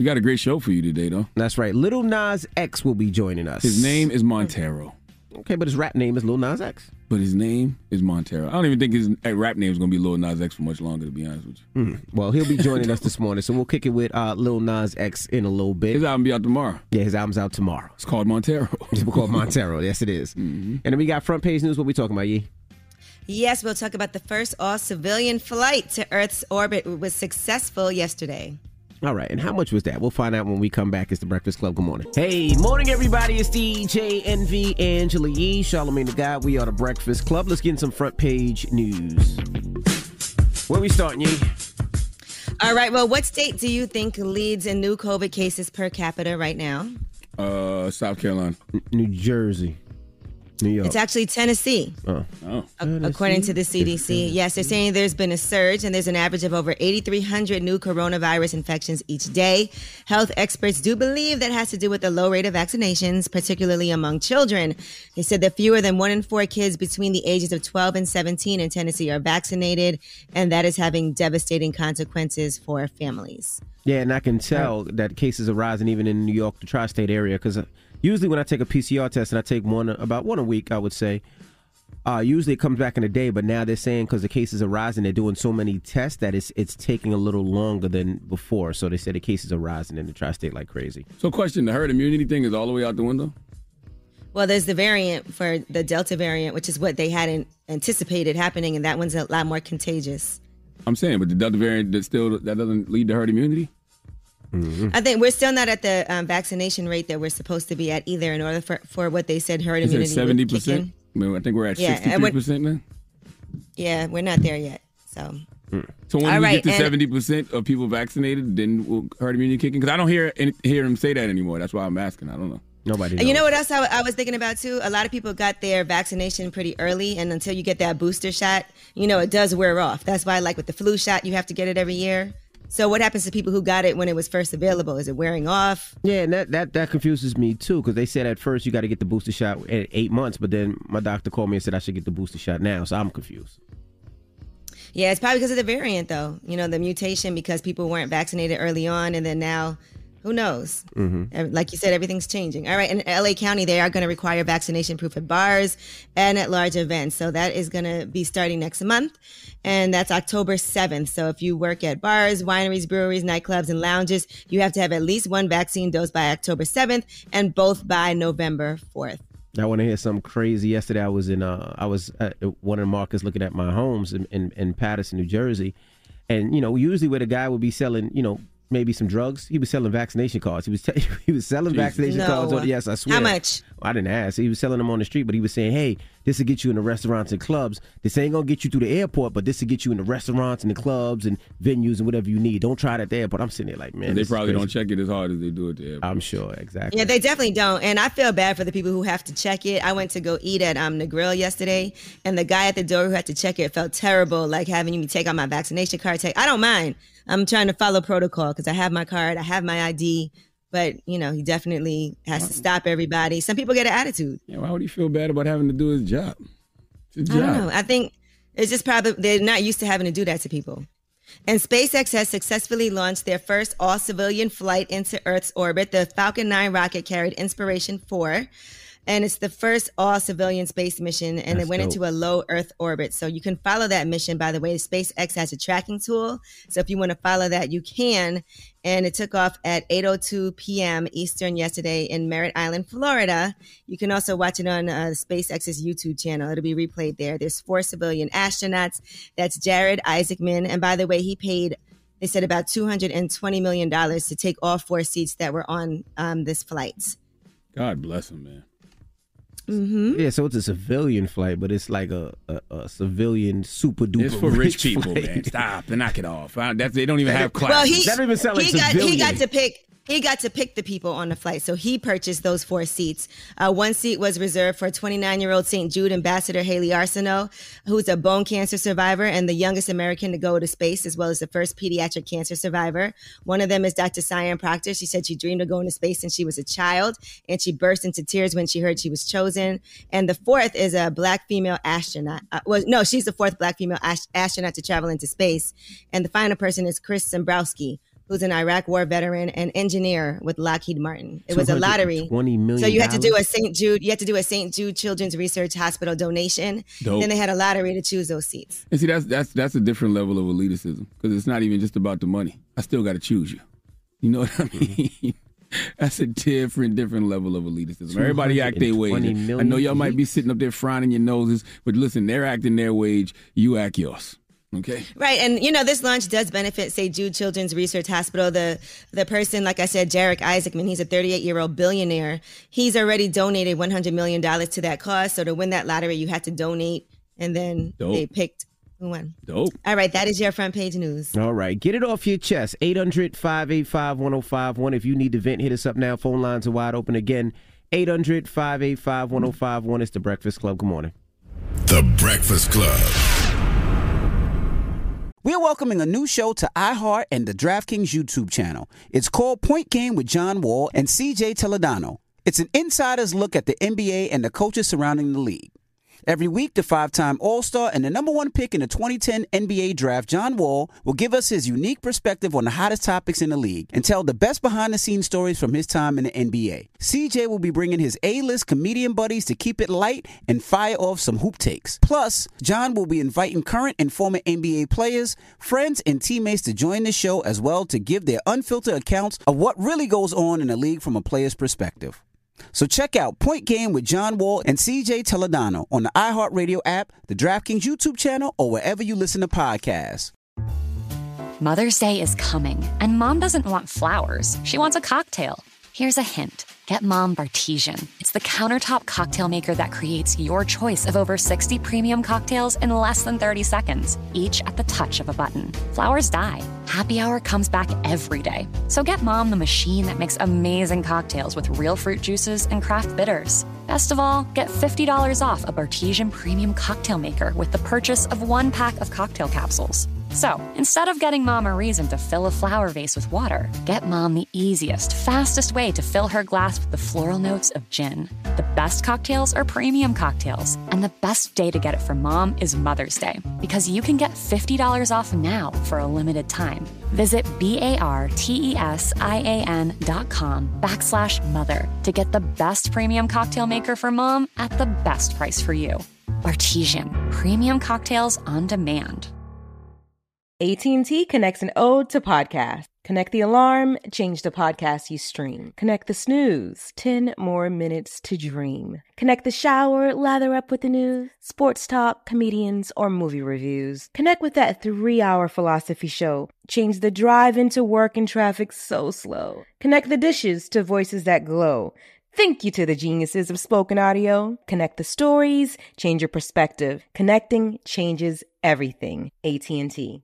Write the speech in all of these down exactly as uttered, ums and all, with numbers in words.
We got a great show for you today, though. That's right. Lil Nas X will be joining us. His name is Montero. Okay, but his rap name is Lil Nas X. But his name is Montero. I don't even think his rap name is going to be Lil Nas X for much longer, to be honest with you. Mm. Well, he'll be joining us this morning, so we'll kick it with uh, Lil Nas X in a little bit. His album be out tomorrow. Yeah, his album's out tomorrow. It's called Montero. It's called Montero. Yes, it is. Mm-hmm. And then we got front page news. What we talking about, Yee? Yes, we'll talk about the first all-civilian flight to Earth's orbit. It was successful yesterday. All right, and how much was that? We'll find out when we come back. It's the Breakfast Club. Good morning. Hey, morning, everybody. It's D J Envy, Angela Yee, Charlamagne the God. We are the Breakfast Club. Let's get in some front page news. Where we starting, Yee? All right, well, what state do you think leads in new COVID cases per capita right now? Uh, South Carolina. N- New Jersey. New York. It's actually Tennessee. Oh. Oh. A- according to the C D C. Yes, they're saying there's been a surge and there's an average of over eighty-three hundred new coronavirus infections each day. Health experts do believe that has to do with the low rate of vaccinations, particularly among children. They said that fewer than one in four kids between the ages of twelve and seventeen in Tennessee are vaccinated, and that is having devastating consequences for families. Yeah, and I can tell that cases are rising even in New York, the tri-state area, because usually when I take a P C R test, and I take one about one a week, I would say, uh, usually it comes back in a day. But now they're saying because the cases are rising, they're doing so many tests that it's it's taking a little longer than before. So they said the cases are rising in the tri-state like crazy. So question, the herd immunity thing is all the way out the window? Well, there's the variant for the Delta variant, which is what they hadn't anticipated happening, and that one's a lot more contagious. I'm saying, but the Delta variant that still that doesn't lead to herd immunity? Mm-hmm. I think we're still not at the um, vaccination rate that we're supposed to be at either in order for, for what they said herd Is immunity it seventy percent? I, mean, I think we're at yeah, sixty-three percent now. Yeah, we're not there yet. So, mm. so when All we right, get to seventy percent of people vaccinated, then we'll herd immunity kick in? Because I don't hear any, hear him say that anymore. That's why I'm asking. I don't know. Nobody knows. And you know what else I, w- I was thinking about, too? A lot of people got their vaccination pretty early, and until you get that booster shot, you know, it does wear off. That's why, like with the flu shot, you have to get it every year. So what happens to people who got it when it was first available? Is it wearing off? Yeah, and that, that, that confuses me, too, because they said at first you got to get the booster shot at eight months, but then my doctor called me and said I should get the booster shot now, so I'm confused. Yeah, it's probably because of the variant, though. You know, the mutation, because people weren't vaccinated early on, and then now... Who knows? Mm-hmm. Like you said, everything's changing. All right, in L A County, they are going to require vaccination proof at bars and at large events. So that is going to be starting next month, and that's October seventh. So if you work at bars, wineries, breweries, nightclubs, and lounges, you have to have at least one vaccine dose by October seventh and both by November fourth. I want to hear something crazy. Yesterday, I was in uh, I was at one of the markets looking at my homes in, in, in Patterson, New Jersey, and you know, usually where the guy would be selling, you know, maybe some drugs. He was selling vaccination cards. He was t- he was selling Jesus. vaccination no. cards. On, yes, I swear. How much? Well, I didn't ask. He was selling them on the street, but he was saying, "Hey, this will get you in the restaurants and clubs. This ain't gonna get you through the airport, but this will get you in the restaurants and the clubs and venues and whatever you need. Don't try it at the airport." I'm sitting there like, man, they probably don't check it as hard as they do at the airport. I'm sure, exactly. Yeah, they definitely don't. And I feel bad for the people who have to check it. I went to go eat at um, the grill yesterday, and the guy at the door who had to check it felt terrible, like having me take out my vaccination card. Take, I don't mind. I'm trying to follow protocol because I have my card, I have my I D, but, you know, he definitely has to stop everybody. Some people get an attitude. Yeah, why would he feel bad about having to do his job? It's his I job. don't know. I think it's just probably they're not used to having to do that to people. And SpaceX has successfully launched their first all-civilian flight into Earth's orbit. The Falcon nine rocket carried Inspiration four. And it's the first all-civilian space mission, and That's it went dope. into a low Earth orbit. So you can follow that mission. By the way, SpaceX has a tracking tool. So if you want to follow that, you can. And it took off at eight oh two p.m. Eastern yesterday in Merritt Island, Florida. You can also watch it on uh, SpaceX's YouTube channel. It'll be replayed there. There's four civilian astronauts. That's Jared Isaacman. And by the way, he paid, they said, about two hundred twenty million dollars to take all four seats that were on um, this flight. God bless him, man. Mm-hmm. Yeah, so it's a civilian flight, but it's like a, a, a civilian super duper. It's for rich, rich people, flight. man. Stop, they knock it off. That's, they don't even have classes. Well, he, that don't even sound like he got, civilian. he got to pick. He got to pick the people on the flight, so he purchased those four seats. Uh, one seat was reserved for twenty-nine-year-old Saint Jude ambassador Haley Arsenault, who's a bone cancer survivor and the youngest American to go to space, as well as the first pediatric cancer survivor. One of them is Doctor Cyan Proctor. She said she dreamed of going to space since she was a child, and she burst into tears when she heard she was chosen. And the fourth is a black female astronaut. Uh, well, no, she's the fourth black female ast- astronaut to travel into space. And the final person is Chris Zembrowski, who's an Iraq War veteran and engineer with Lockheed Martin. It was a lottery. twenty million dollars. So you had to do a Saint Jude. You had to do a Saint Jude Children's Research Hospital donation. Dope. Then they had a lottery to choose those seats. And see, that's that's that's a different level of elitism because it's not even just about the money. I still got to choose you. You know what I mean? That's a different, different level of elitism. Everybody act their wage. I know y'all might be sitting up there frowning your noses, but listen, they're acting their wage. You act yours. Okay. Right. And, you know, this launch does benefit, say, Jude Children's Research Hospital. The the person, like I said, Jarek Isaacman, he's a thirty-eight-year-old billionaire. He's already donated one hundred million dollars to that cause. So to win that lottery, you had to donate. And then Dope. They picked who won. Dope. All right. That is your front page news. All right. Get it off your chest. eight hundred, five eight five, one oh five one. If you need to vent, hit us up now. Phone lines are wide open again. eight hundred, five eight five, one oh five one. It's The Breakfast Club. Good morning. The Breakfast Club. We are welcoming a new show to iHeart and the DraftKings YouTube channel. It's called Point Game with John Wall and C J Toledano. It's an insider's look at the N B A and the coaches surrounding the league. Every week, the five-time All-Star and the number one pick in the twenty ten N B A draft, John Wall, will give us his unique perspective on the hottest topics in the league and tell the best behind-the-scenes stories from his time in the N B A. C J will be bringing his A-list comedian buddies to keep it light and fire off some hoop takes. Plus, John will be inviting current and former N B A players, friends, and teammates to join the show as well to give their unfiltered accounts of what really goes on in the league from a player's perspective. So check out Point Game with John Wall and C J Toledano on the iHeartRadio app, the DraftKings YouTube channel, or wherever you listen to podcasts. Mother's Day is coming, and Mom doesn't want flowers. She wants a cocktail. Here's a hint. Get Mom Bartesian. It's the countertop cocktail maker that creates your choice of over sixty premium cocktails in less than thirty seconds, each at the touch of a button. Flowers die. Happy Hour comes back every day. So get Mom the machine that makes amazing cocktails with real fruit juices and craft bitters. Best of all, get fifty dollars off a Bartesian premium cocktail maker with the purchase of one pack of cocktail capsules. So, instead of getting Mom a reason to fill a flower vase with water, get Mom the easiest, fastest way to fill her glass with the floral notes of gin. The best cocktails are premium cocktails, and the best day to get it for Mom is Mother's Day, because you can get fifty dollars off now for a limited time. Visit B-A-R-T-E-S-I-A-N dot com backslash mother to get the best premium cocktail maker for Mom at the best price for you. Bartesian, premium cocktails on demand. A T and T connects an ode to podcast. Connect the alarm, change the podcast you stream. Connect the snooze, ten more minutes to dream. Connect the shower, lather up with the news, sports talk, comedians, or movie reviews. Connect with that three-hour philosophy show. Change the drive into work and traffic so slow. Connect the dishes to voices that glow. Thank you to the geniuses of spoken audio. Connect the stories, change your perspective. Connecting changes everything. A T and T.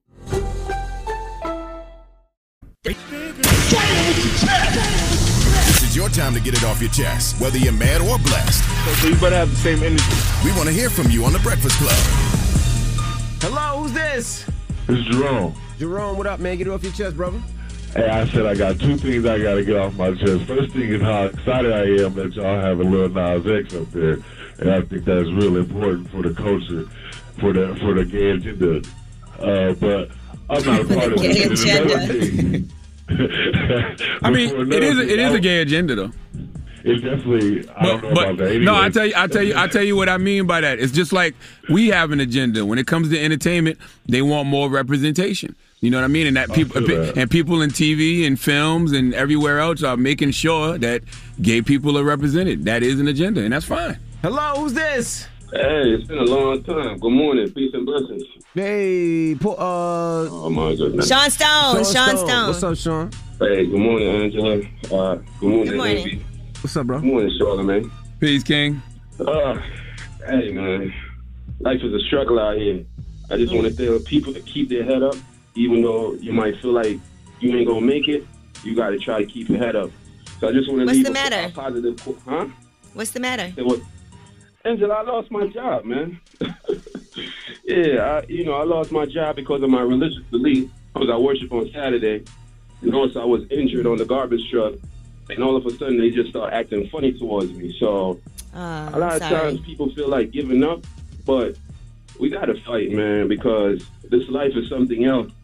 This is your time to get it off your chest, whether you're mad or blessed. So you better have the same energy. We want to hear from you on The Breakfast Club. Hello, who's this? It's Jerome. Jerome, what up, man? Get it off your chest, brother. Hey, I said I got two things I got to get off my chest. First thing is how excited I am that y'all have a Lil Nas X up there. And I think that's real important for the culture, for the for the gay agenda. Uh, but I'm not a part of it. I mean, it is a, it is a gay agenda, though. It's definitely. I but, don't know but, about that. Anyway. No, I tell you, I tell you, I tell you what I mean by that. It's just like we have an agenda when it comes to entertainment. They want more representation. You know what I mean? And that people that. and people in T V and films and everywhere else are making sure that gay people are represented. That is an agenda, and that's fine. Hello, who's this? Hey, it's been a long time. Good morning. Peace and blessings. Hey, uh... Oh, my goodness. Sean Stone. Sean, Sean Stone. Stone. What's up, Sean? Hey, good morning, Angela. Uh, good morning, Good morning. Baby. What's up, bro? Good morning, Charlamagne. Peace, King. Uh, hey, man. Life is a struggle out here. I just want to tell people to keep their head up. Even though you might feel like you ain't going to make it, you got to try to keep your head up. So I just want to What's leave the a, matter? a positive... Huh? What's the matter? Say what? Angela, I lost my job, man. yeah, I, you know, I lost my job because of my religious belief. Because I worship on Saturday. And also I was injured on the garbage truck. And all of a sudden they just start acting funny towards me. So uh, a lot of sorry. times people feel like giving up. But we got to fight, man, because this life is something else.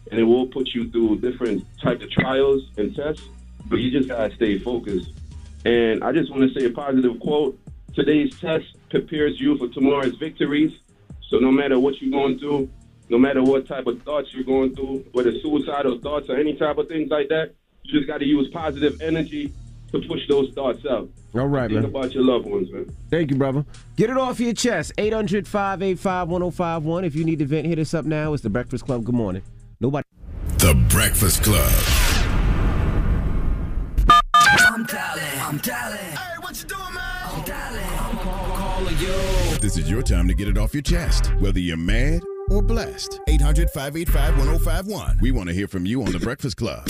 and it will put you through different types of trials and tests, but you just gotta stay focused. And I just want to say a positive quote. Today's test prepares you for tomorrow's victories. So no matter what you're going through, no matter what type of thoughts you're going through, whether suicidal thoughts or any type of things like that, you just got to use positive energy to push those thoughts out. All right, Think man. about your loved ones, man. Thank you, brother. Get it off your chest. eight hundred, five eight five, one oh five one. If you need to vent, hit us up now. It's The Breakfast Club. Good morning. Nobody. The Breakfast Club. I'm dialing. I'm dialing. Hey, what you doing, man? I'm dialing. I'm calling you. This is your time to get it off your chest, whether you're mad or blessed. eight hundred, five eight five, one oh five one. We want to hear from you on The Breakfast Club.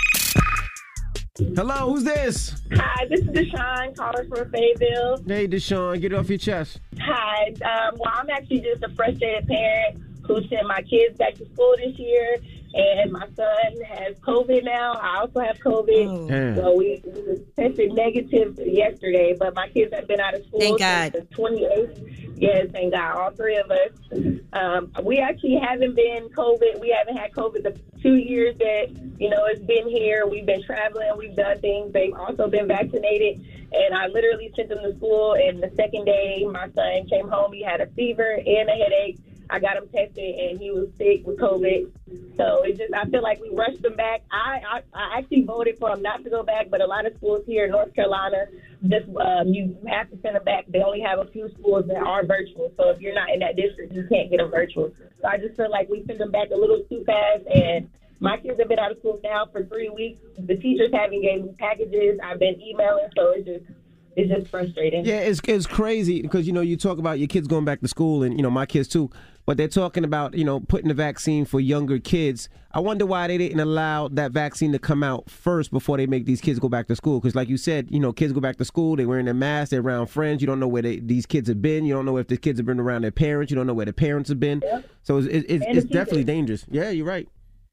Hello, who's this? Hi, this is Deshaun calling from Fayetteville. Hey, Deshaun, get it off your chest. Hi, um, well, I'm actually just a frustrated parent who sent my kids back to school this year, and my son has COVID now. I also have COVID. Oh. So we, we tested negative yesterday, but my kids have been out of school Thank since God. the twenty-eighth. Yes, thank God, all three of us. Um, we actually haven't been COVID. We haven't had COVID the two years that, you know, it's been here. We've been traveling. We've done things. They've also been vaccinated. And I literally sent them to school, and the second day my son came home, he had a fever and a headache. I got him tested, and he was sick with COVID. So it just, I feel like we rushed him back. I, I, I actually voted for him not to go back, but a lot of schools here in North Carolina, just um, you have to send them back. They only have a few schools that are virtual. So if you're not in that district, you can't get them virtual. So I just feel like we sent them back a little too fast, and my kids have been out of school now for three weeks. The teachers haven't given me packages. I've been emailing, so it's just it's just frustrating. Yeah, it's it's crazy because, you know, you talk about your kids going back to school, and, you know, my kids too, but they're talking about, you know, putting the vaccine for younger kids. I wonder why they didn't allow that vaccine to come out first before they make these kids go back to school. Because like you said, you know, kids go back to school, they're wearing their masks, they're around friends. You don't know where they, these kids have been. You don't know if the kids have been around their parents. You don't know where the parents have been. Yep. So it's, it's, it's, it's definitely dangerous. Yeah, you're right.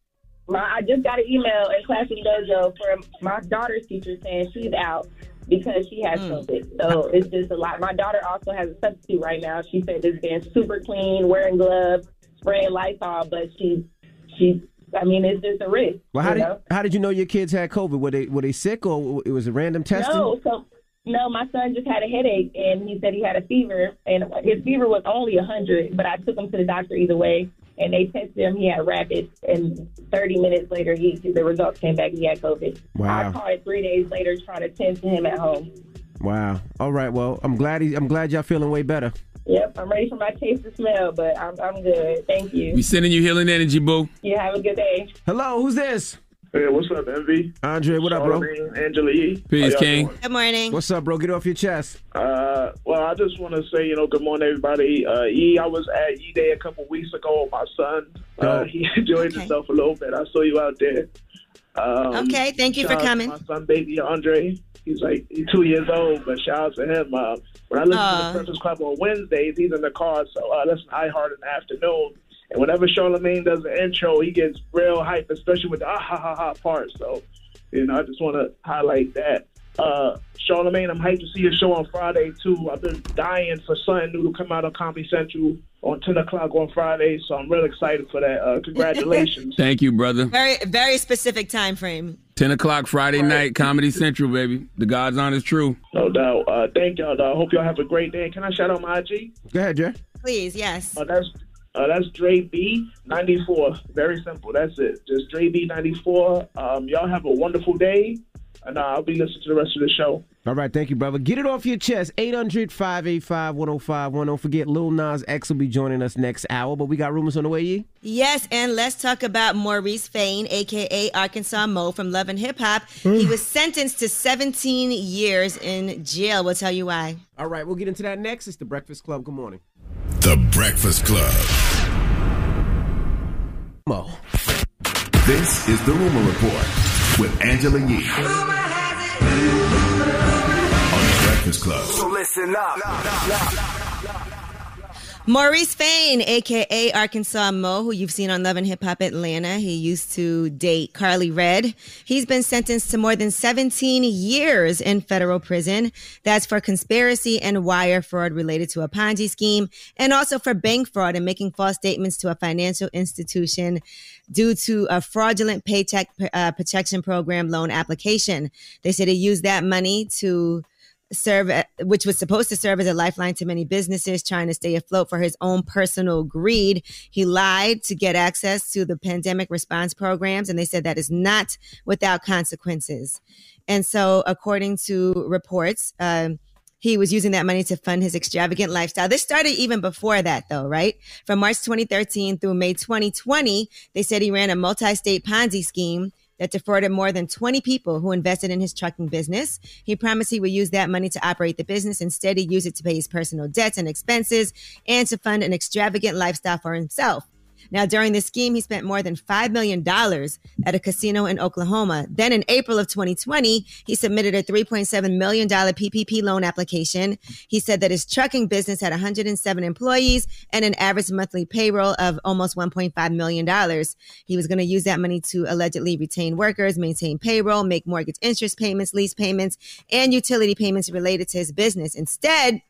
My, I just got an email in Classroom Dojo from my daughter's teacher saying she's out because she has Mm. COVID. So it's just a lot. My daughter also has a substitute right now. She said it's been super clean, wearing gloves, spraying Lysol, but she's, she's, I mean, it's just a risk. Well, how you did know? how did you know your kids had COVID? Were they were they sick, or it was a random testing? No, so no, my son just had a headache, and he said he had a fever, and his fever was only one hundred, but I took him to the doctor either way, and they tested him. He had rapid, and thirty minutes later, he the results came back. He had COVID. Wow. I called three days later trying to tend to him at home. Wow. All right. Well, I'm glad he, I'm glad y'all feeling way better. Yep, I'm ready for my taste to smell, but I'm I'm good. Thank you. We sending you healing energy, boo. You have a good day. Hello, who's this? Hey, what's up, Envy? Andre, what up, bro? Charlamagne, Angela E. Peace, How y'all King. doing? Good morning. What's up, bro? Get off your chest. Uh, well, I just want to say, you know, good morning, everybody. Uh, E, I was at E Day a couple weeks ago with my son. Uh, he enjoyed Okay. himself a little bit. I saw you out there. Um, Okay, thank you for shout out to coming. my son, baby Andre. He's like he's two years old, but shout out to him. Uh, when I listen Aw. to the Breakfast Club on Wednesdays, he's in the car, so uh, listen to iHeart in the afternoon. And whenever Charlamagne does the intro, he gets real hype, especially with the ah ha ha ha part. So, you know, I just want to highlight that. Uh, Charlamagne, I'm hyped to see your show on Friday, too. I've been dying for something new to come out on Comedy Central on ten o'clock on Friday, so I'm real excited for that. Uh, congratulations. Thank you, brother. Very, very specific time frame. ten o'clock Friday night, Comedy Central, baby. The God's honest truth. No doubt. Uh, thank y'all, dog. Hope y'all have a great day. Can I shout out my I G? Go ahead, Jay. Please, yes. Uh, that's uh, that's Dre B ninety-four. Very simple. That's it. Just Dre B ninety-four. Um, y'all have a wonderful day, and uh, I'll be listening to the rest of the show. All right, thank you, brother. Get it off your chest. eight hundred, five eight five, one oh five one. Don't forget, Lil Nas X will be joining us next hour, but we got rumors on the way, Yee? Yes, and let's talk about Maurice Fain, a k a. Arkansas Mo from Love and Hip Hop. He was sentenced to seventeen years in jail. We'll tell you why. All right, we'll get into that next. It's The Breakfast Club. Good morning. The Breakfast Club. Mo. This is the Rumor Report with Angela Yee. On The Breakfast Club. So listen up. Maurice Fain, a k a. Arkansas Mo, who you've seen on Love and Hip Hop Atlanta. He used to date Carly Red. He's been sentenced to more than seventeen years in federal prison. That's for conspiracy and wire fraud related to a Ponzi scheme, and also for bank fraud and making false statements to a financial institution due to a fraudulent Paycheck uh, Protection Program loan application. They said he used that money to serve, which was supposed to serve as a lifeline to many businesses trying to stay afloat for his own personal greed. He lied to get access to the pandemic response programs, and they said that is not without consequences. And so, according to reports, uh, he was using that money to fund his extravagant lifestyle. This started even before that, though, right? From March twenty thirteen through May twenty twenty, they said he ran a multi-state Ponzi scheme that defrauded more than twenty people who invested in his trucking business. He promised he would use that money to operate the business. Instead, he used it to pay his personal debts and expenses and to fund an extravagant lifestyle for himself. Now, during this scheme, he spent more than five million dollars at a casino in Oklahoma. Then in April of twenty twenty, he submitted a three point seven million dollars P P P loan application. He said that his trucking business had one hundred seven employees and an average monthly payroll of almost one point five million dollars. He was going to use that money to allegedly retain workers, maintain payroll, make mortgage interest payments, lease payments, and utility payments related to his business. Instead,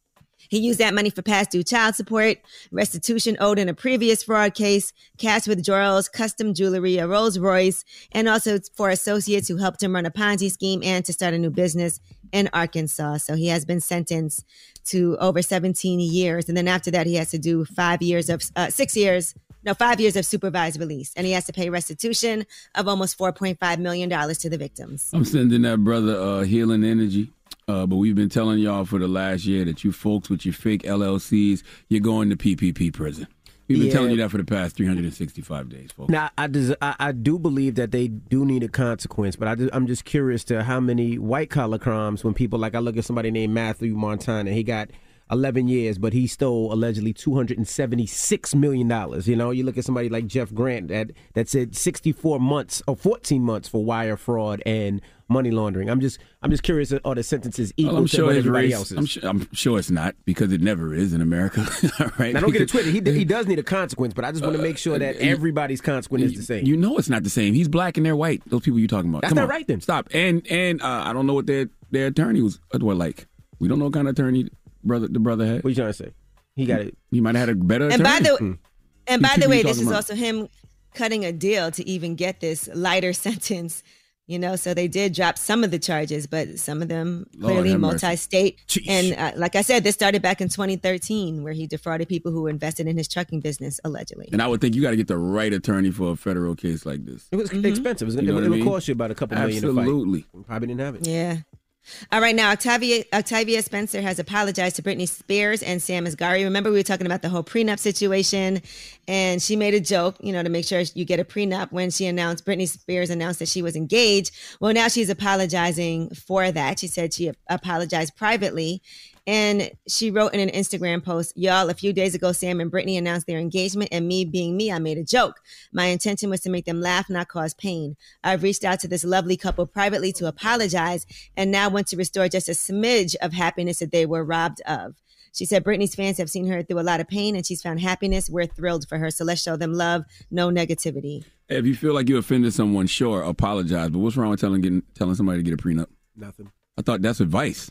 he used that money for past due child support, restitution owed in a previous fraud case, cash withdrawals, custom jewelry, a Rolls Royce, and also for associates who helped him run a Ponzi scheme and to start a new business in Arkansas. So he has been sentenced to over seventeen years. And then after that, he has to do five years of, uh, six years, no, five years of supervised release. And he has to pay restitution of almost four point five million dollars to the victims. I'm sending that brother uh, healing energy. Uh, but we've been telling y'all for the last year that you folks with your fake L L Cs, you're going to P P P prison. We've been yeah. telling you that for the past three hundred sixty-five days, folks. Now, I, des- I, I do believe that they do need a consequence, but I just, I'm just curious to how many white-collar crimes when people, like I look at somebody named Matthew Montana, he got eleven years, but he stole allegedly two hundred seventy-six million dollars. You know, you look at somebody like Jeff Grant that, that said sixty-four months or fourteen months for wire fraud and money laundering. I'm just I'm just curious, are the sentences equal well, I'm to sure what everybody race, else's? I'm sure, I'm sure it's not, because it never is in America. Right? Now, don't get it twisted. He, he does need a consequence, but I just want to make sure that everybody's consequence is the same. You know it's not the same. He's black and they're white. Those people you're talking about. That's Come not on. right then. Stop. And and uh, I don't know what their their attorney was what like. We don't know what kind of attorney brother the brother had. What are you trying to say? He got it. He might have had a better and attorney. By the, hmm. And by the way, this is about? also him cutting a deal to even get this lighter sentence. You know, so they did drop some of the charges, but some of them clearly multi-state. And uh, like I said, this started back in twenty thirteen, where he defrauded people who were invested in his trucking business, allegedly. And I would think you got to get the right attorney for a federal case like this. It was mm-hmm. expensive. It, was, you know it, it would mean? cost you about a couple Absolutely. million to fight. Absolutely. Probably didn't have it. Yeah. All right, now Octavia, Octavia Spencer has apologized to Britney Spears and Sam Asghari. Remember, we were talking about the whole prenup situation, and she made a joke, you know, to make sure you get a prenup when she announced, Britney Spears announced that she was engaged. Well, now she's apologizing for that. She said she apologized privately. And she wrote in an Instagram post, y'all, a few days ago, Sam and Britney announced their engagement, and me being me, I made a joke. My intention was to make them laugh, not cause pain. I've reached out to this lovely couple privately to apologize and now want to restore just a smidge of happiness that they were robbed of. She said Britney's fans have seen her through a lot of pain and she's found happiness. We're thrilled for her. So let's show them love, no negativity. Hey, if you feel like you offended someone, sure, apologize. But what's wrong with telling getting, telling somebody to get a prenup? Nothing. I thought that's advice.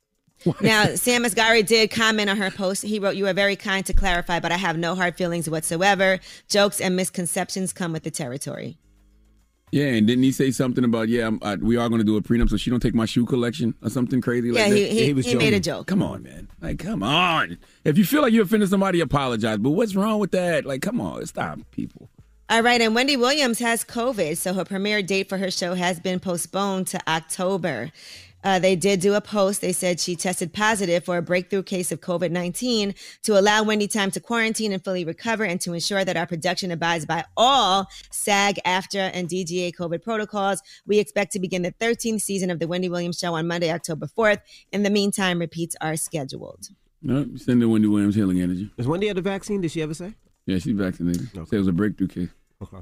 Now, Sam Asghari did comment on her post. He wrote, "You are very kind to clarify, but I have no hard feelings whatsoever. Jokes and misconceptions come with the territory." Yeah, and didn't he say something about, yeah, I'm, I, we are going to do a prenup so she don't take my shoe collection or something crazy like yeah, that? He, he, yeah, he was he joking. made a joke. Come on, man. Like, come on. If you feel like you offended somebody, apologize. But what's wrong with that? Like, come on. Stop, people. All right, and Wendy Williams has COVID, so her premiere date for her show has been postponed to October. Uh, they did do a post. They said she tested positive for a breakthrough case of COVID nineteen to allow Wendy time to quarantine and fully recover and to ensure that our production abides by all SAG, AFTRA, and D G A COVID protocols. We expect to begin the thirteenth season of The Wendy Williams Show on Monday, October fourth. In the meantime, repeats are scheduled. No, send the Wendy Williams healing energy. Does Wendy have the vaccine? Did she ever say? Yeah, she's vaccinated. Okay. Said it was a breakthrough case. Okay.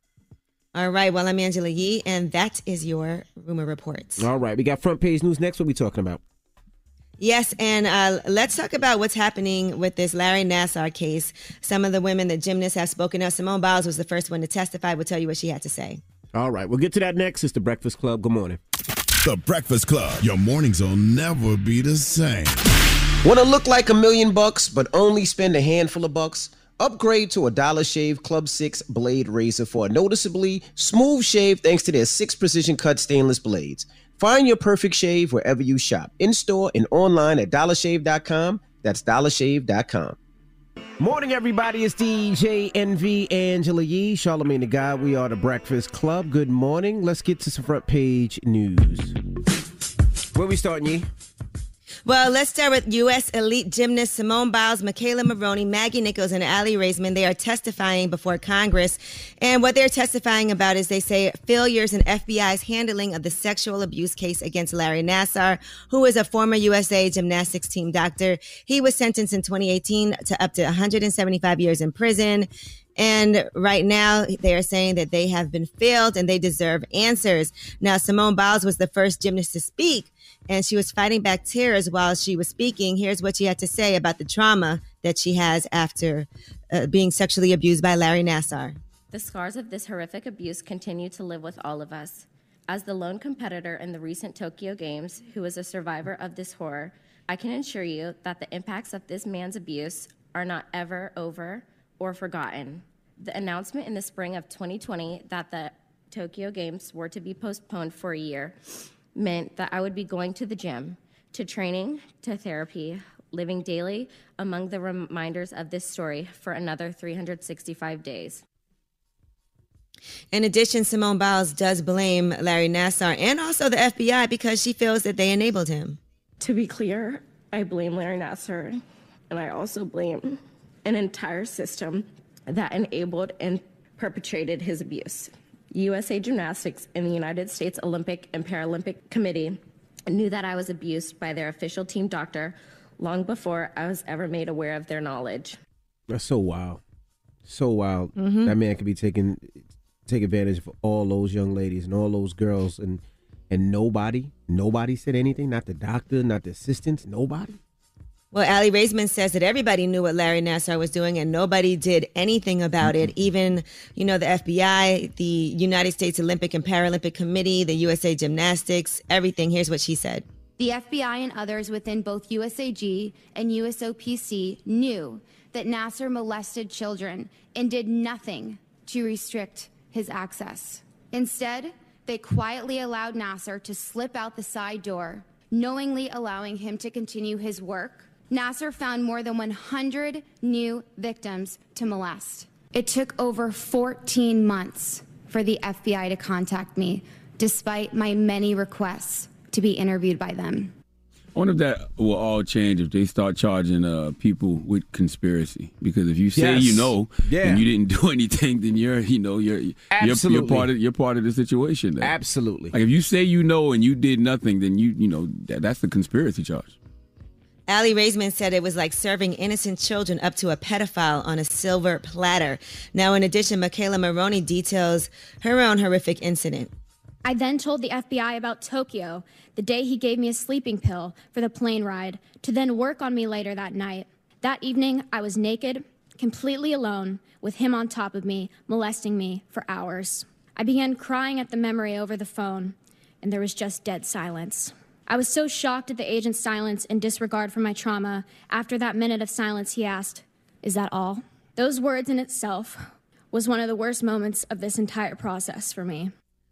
All right, well, I'm Angela Yee, and that is your Rumor Reports. All right, we got front page news next. What are we talking about? Yes, and uh, let's talk about what's happening with this Larry Nassar case. Some of the women, the gymnasts, have spoken up. Simone Biles was the first one to testify. We'll tell you what she had to say. All right, we'll get to that next. It's The Breakfast Club. Good morning. The Breakfast Club. Your mornings will never be the same. Want to look like a million bucks, but only spend a handful of bucks? Upgrade to a Dollar Shave Club six blade razor for a noticeably smooth shave thanks to their six precision cut stainless blades. Find your perfect shave wherever you shop, in-store and online at dollar shave dot com. That's dollar shave dot com. Morning, everybody. It's D J N V, Angela Yee, Charlamagne the God. We are The Breakfast Club. Good morning. Let's get to some front page news. Where we starting, Yee? Well, let's start with U S elite gymnasts Simone Biles, McKayla Maroney, Maggie Nichols, and Aly Raisman. They are testifying before Congress. And what they're testifying about is they say failures in F B I's handling of the sexual abuse case against Larry Nassar, who is a former U S A gymnastics team doctor. He was sentenced in twenty eighteen to up to one hundred seventy-five years in prison. And right now, they are saying that they have been failed and they deserve answers. Now, Simone Biles was the first gymnast to speak, and she was fighting back tears while she was speaking. Here's what she had to say about the trauma that she has after uh, being sexually abused by Larry Nassar. The scars of this horrific abuse continue to live with all of us. As the lone competitor in the recent Tokyo Games who is a survivor of this horror, I can assure you that the impacts of this man's abuse are not ever over or forgotten. The announcement in the spring of twenty twenty that the Tokyo Games were to be postponed for a year meant that I would be going to the gym, to training, to therapy, living daily among the reminders of this story for another three hundred sixty-five days. In addition, Simone Biles does blame Larry Nassar and also the F B I because she feels that they enabled him. To be clear, I blame Larry Nassar, and I also blame an entire system that enabled and perpetrated his abuse. U S A Gymnastics and the United States Olympic and Paralympic Committee knew that I was abused by their official team doctor long before I was ever made aware of their knowledge. That's so wild. So wild. Mm-hmm. That man could be taking take advantage of all those young ladies and all those girls, and and nobody, nobody said anything, not the doctor, not the assistants, nobody. Well, Aly Raisman says that everybody knew what Larry Nassar was doing and nobody did anything about it. Even, you know, the F B I, the United States Olympic and Paralympic Committee, the U S A Gymnastics, everything. Here's what she said. The F B I and others within both U S A G and U S O P C knew that Nassar molested children and did nothing to restrict his access. Instead, they quietly allowed Nassar to slip out the side door, knowingly allowing him to continue his work. Nassar found more than one hundred new victims to molest. It took over fourteen months for the F B I to contact me, despite my many requests to be interviewed by them. I wonder if that will all change if they start charging uh, people with conspiracy. Because if you say Yes. you know Yeah. and you didn't do anything, then you're you know you're you're, Absolutely. you're part of you're part of the situation. Then. Absolutely. Like if you say you know and you did nothing, then you you know that, that's the conspiracy charge. Aly Raisman said it was like serving innocent children up to a pedophile on a silver platter. Now, in addition, McKayla Maroney details her own horrific incident. I then told the F B I about Tokyo, the day he gave me a sleeping pill for the plane ride, to then work on me later that night. That evening, I was naked, completely alone, with him on top of me, molesting me for hours. I began crying at the memory over the phone, and there was just dead silence. I was so shocked at the agent's silence and disregard for my trauma. After that minute of silence, he asked, "Is that all?" Those words in itself was one of the worst moments of this entire process for me.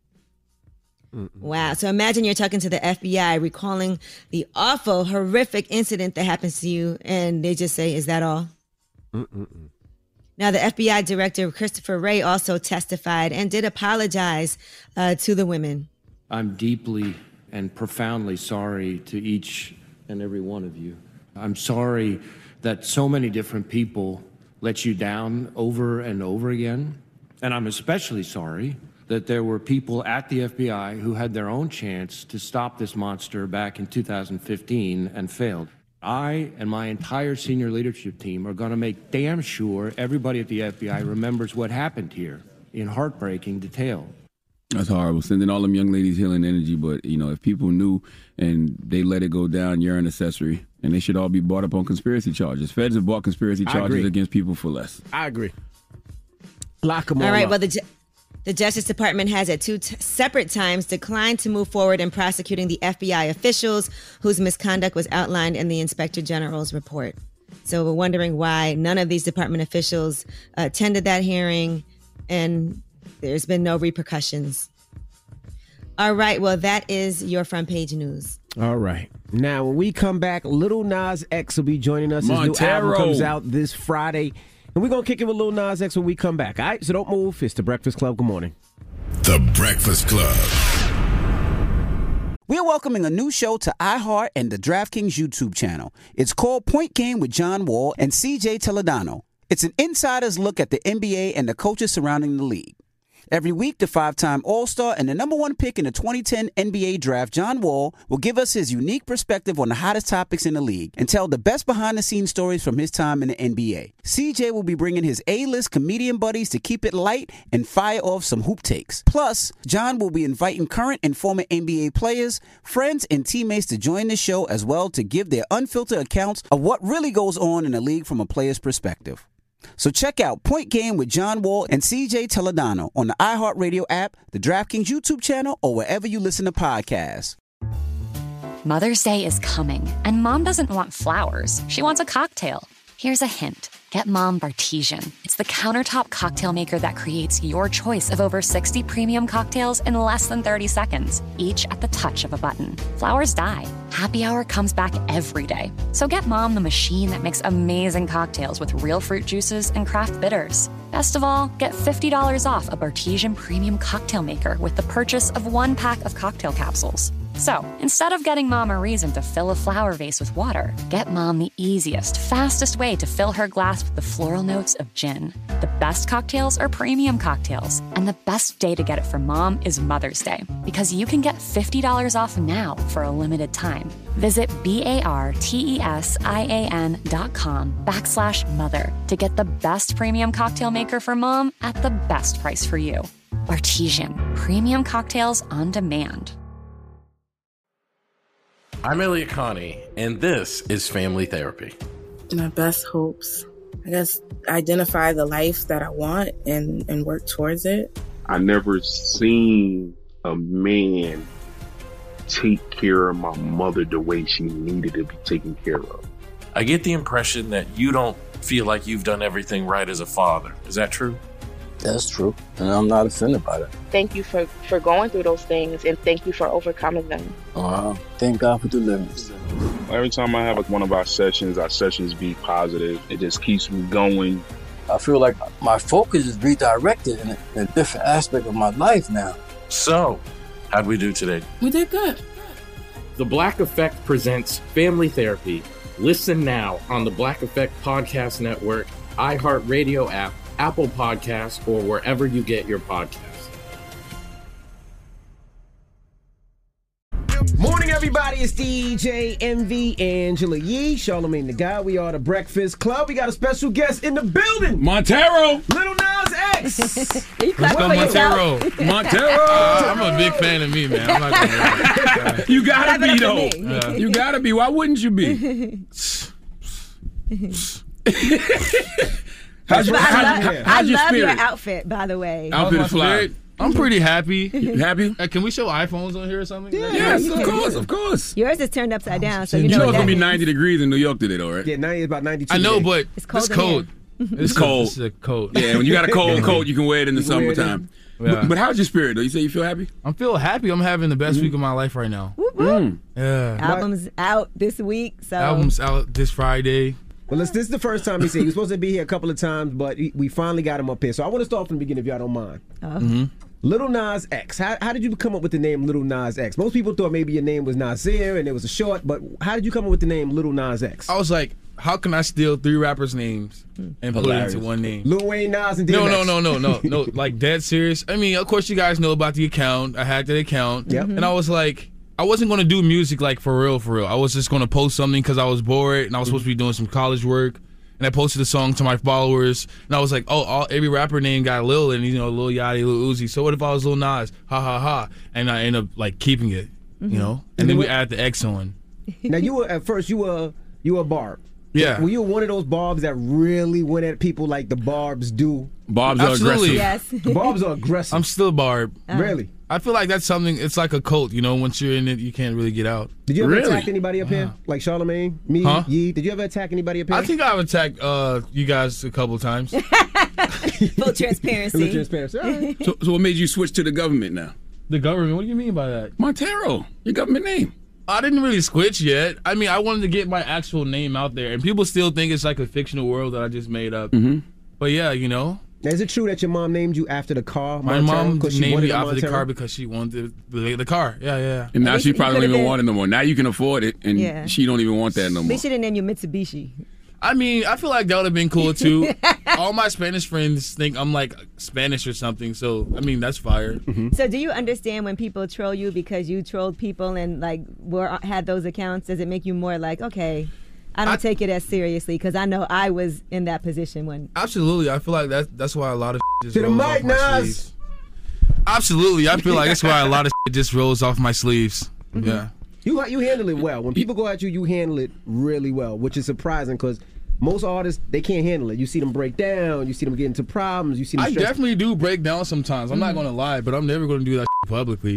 Wow. So imagine you're talking to the F B I, recalling the awful, horrific incident that happens to you, and they just say, "Is that all?" Mm-mm-mm. Now, the F B I director, Christopher Wray, also testified and did apologize uh, to the women. I'm deeply and profoundly sorry to each and every one of you. I'm sorry that so many different people let you down over and over again. And I'm especially sorry that there were people at the F B I who had their own chance to stop this monster back in two thousand fifteen and failed. I and my entire senior leadership team are going to make damn sure everybody at the F B I remembers what happened here in heartbreaking detail. That's horrible. Sending all them young ladies healing energy, but you know, if people knew and they let it go down, you're an accessory, and they should all be brought up on conspiracy charges. Feds have brought conspiracy charges against people for less. I agree. Lock them all. All right. up. Well, the ju- the Justice Department has at two t- separate times declined to move forward in prosecuting the F B I officials whose misconduct was outlined in the Inspector General's report. So we're wondering why none of these department officials uh, attended that hearing, and there's been no repercussions. All right. Well, that is your front page news. All right. Now, when we come back, Lil Nas X will be joining us. His new album comes out this Friday. And we're going to kick it with Lil Nas X when we come back. All right? So don't move. It's The Breakfast Club. Good morning. The Breakfast Club. We're welcoming a new show to iHeart and the DraftKings YouTube channel. It's called Point Game with John Wall and C J Toledano. It's an insider's look at the N B A and the coaches surrounding the league. Every week, the five-time All-Star and the number one pick in the twenty ten N B A draft, John Wall, will give us his unique perspective on the hottest topics in the league and tell the best behind-the-scenes stories from his time in the N B A. C J will be bringing his A-list comedian buddies to keep it light and fire off some hoop takes. Plus, John will be inviting current and former N B A players, friends, and teammates to join the show as well to give their unfiltered accounts of what really goes on in the league from a player's perspective. So check out Point Game with John Wall and C J Toledano on the iHeartRadio app, the DraftKings YouTube channel, or wherever you listen to podcasts. Mother's Day is coming, and Mom doesn't want flowers. She wants a cocktail. Here's a hint. Get Mom Bartesian. It's the countertop cocktail maker that creates your choice of over sixty premium cocktails in less than thirty seconds, each at the touch of a button. Flowers die. Happy Hour comes back every day. So get Mom the machine that makes amazing cocktails with real fruit juices and craft bitters. Best of all, get fifty dollars off a Bartesian premium cocktail maker with the purchase of one pack of cocktail capsules. So, instead of getting Mom a reason to fill a flower vase with water, get Mom the easiest, fastest way to fill her glass with the floral notes of gin. The best cocktails are premium cocktails, and the best day to get it for Mom is Mother's Day, because you can get fifty dollars off now for a limited time. Visit B-A-R-T-E-S-I-A-N dot com backslash mother to get the best premium cocktail maker for Mom at the best price for you. Bartesian, premium cocktails on demand. I'm Elliot Connie, and this is Family Therapy. My best hopes, I guess, identify the life that I want and, and work towards it. I never seen a man take care of my mother the way she needed to be taken care of. I get the impression that you don't feel like you've done everything right as a father. Is that true? That's true, and I'm not offended by that. Thank you for, for going through those things, and thank you for overcoming them. Wow. Thank God for deliverance. Every time I have like one of our sessions, our sessions be positive. It just keeps me going. I feel like my focus is redirected in a, in a different aspect of my life now. So, how'd we do today? We did good. The Black Effect presents Family Therapy. Listen now on the Black Effect Podcast Network, iHeartRadio app, Apple Podcasts, or wherever you get your podcasts. Morning, everybody. It's D J M V, Angela Yee, Charlamagne the God. We are the Breakfast Club. We got a special guest in the building. Montero. Lil Nas X. Let's go Montero. Montero. I'm a big fan of me, man. I'm not gonna lie. You gotta be, though. Yeah. You gotta be. Why wouldn't you be? How's your, how, I how, love, how's I your love your spirit? outfit, by the way. Outfit is fly. I'm pretty happy. You happy? Uh, can we show iPhones on here or something? Yeah, yes, you of can. course, of course. Yours is turned upside down, so You you know, know, it's what gonna that be ninety means. degrees in New York today, though, right? Yeah, ninety is about ninety-two. I know, today. but It's cold it's in cold. It's cold. It's a cold. Yeah, when you got a cold coat, you can wear it in the You can wear it summertime. Yeah. But, but how's your spirit, though? You say you feel happy? I'm feel happy. I'm having the best week of my life right now. Whoop, whoop. Mm. Yeah. Album's out this week, so Album's out this Friday. Well, this, this is the first time he said he was supposed to be here a couple of times, but he, we finally got him up here. So I want to start from the beginning, if y'all don't mind. Oh. Mm-hmm. Lil Nas X. How, how did you come up with the name Lil Nas X? Most people thought maybe your name was Nasir and it was a short, but how did you come up with the name Lil Nas X? I was like, how can I steal three rappers' names and put Hilarious. it into one name? Lil Wayne, Nas, and D M No, X. no, no, no, no, no. Like dead serious. I mean, of course you guys know about the account. I had that account, Yep. and I was like, I wasn't gonna do music like for real, for real. I was just gonna post something because I was bored and I was supposed to be doing some college work. and I posted the song to my followers, and I was like, oh, all, every rapper name got Lil, and you know, Lil Yachty, Lil Uzi. So what if I was Lil Nas? Ha ha ha. And I ended up like keeping it, Mm-hmm. you know. And then we added the X on. Now you were at first you were you were a barb. Yeah. Were you one of those barbs that really went at people like the barbs do? Barbs are aggressive. Yes. Barbs are aggressive. I'm still Barb. Uh. Really? I feel like that's something. It's like a cult, you know. Once you're in it, you can't really get out. Did you ever really? attack anybody up here? Like Charlamagne? Me? Huh? Yee? Did you ever attack anybody up here? I think I've attacked uh, you guys a couple of times. Full transparency. Full transparency. All right. So, so what made you switch to the government now? The government? What do you mean by that? Montero, your government name. I didn't really switch yet. I mean, I wanted to get my actual name out there, and people still think it's like a fictional world that I just made up. Mm-hmm. But yeah, you know. Now, is it true that your mom named you after the car? My Montero, mom 'cause she named wanted me a after the Montero? car because she wanted the, the car. Yeah, yeah. And now least she you probably don't could've even been- want it no more. Now you can afford it, and Yeah. she don't even want that no more. They should have named you Mitsubishi. I mean, I feel like that would have been cool too. All my Spanish friends think I'm like Spanish or something, so I mean that's fire. So do you understand when people troll you because you trolled people and like were had those accounts? Does it make you more like, okay, I don't I- take it as seriously because I know I was in that position when. Absolutely, I feel like that. That's why a lot of just To the rolls mic, off my Nas. sleeves. Absolutely, I feel like that's why a lot of just rolls off my sleeves. Yeah. You you handle it well. When people go at you, you handle it really well, which is surprising because most artists, they can't handle it. You see them break down. You see them get into problems. You see them I stress. definitely do break down sometimes. I'm not going to lie, but I'm never going to do that publicly.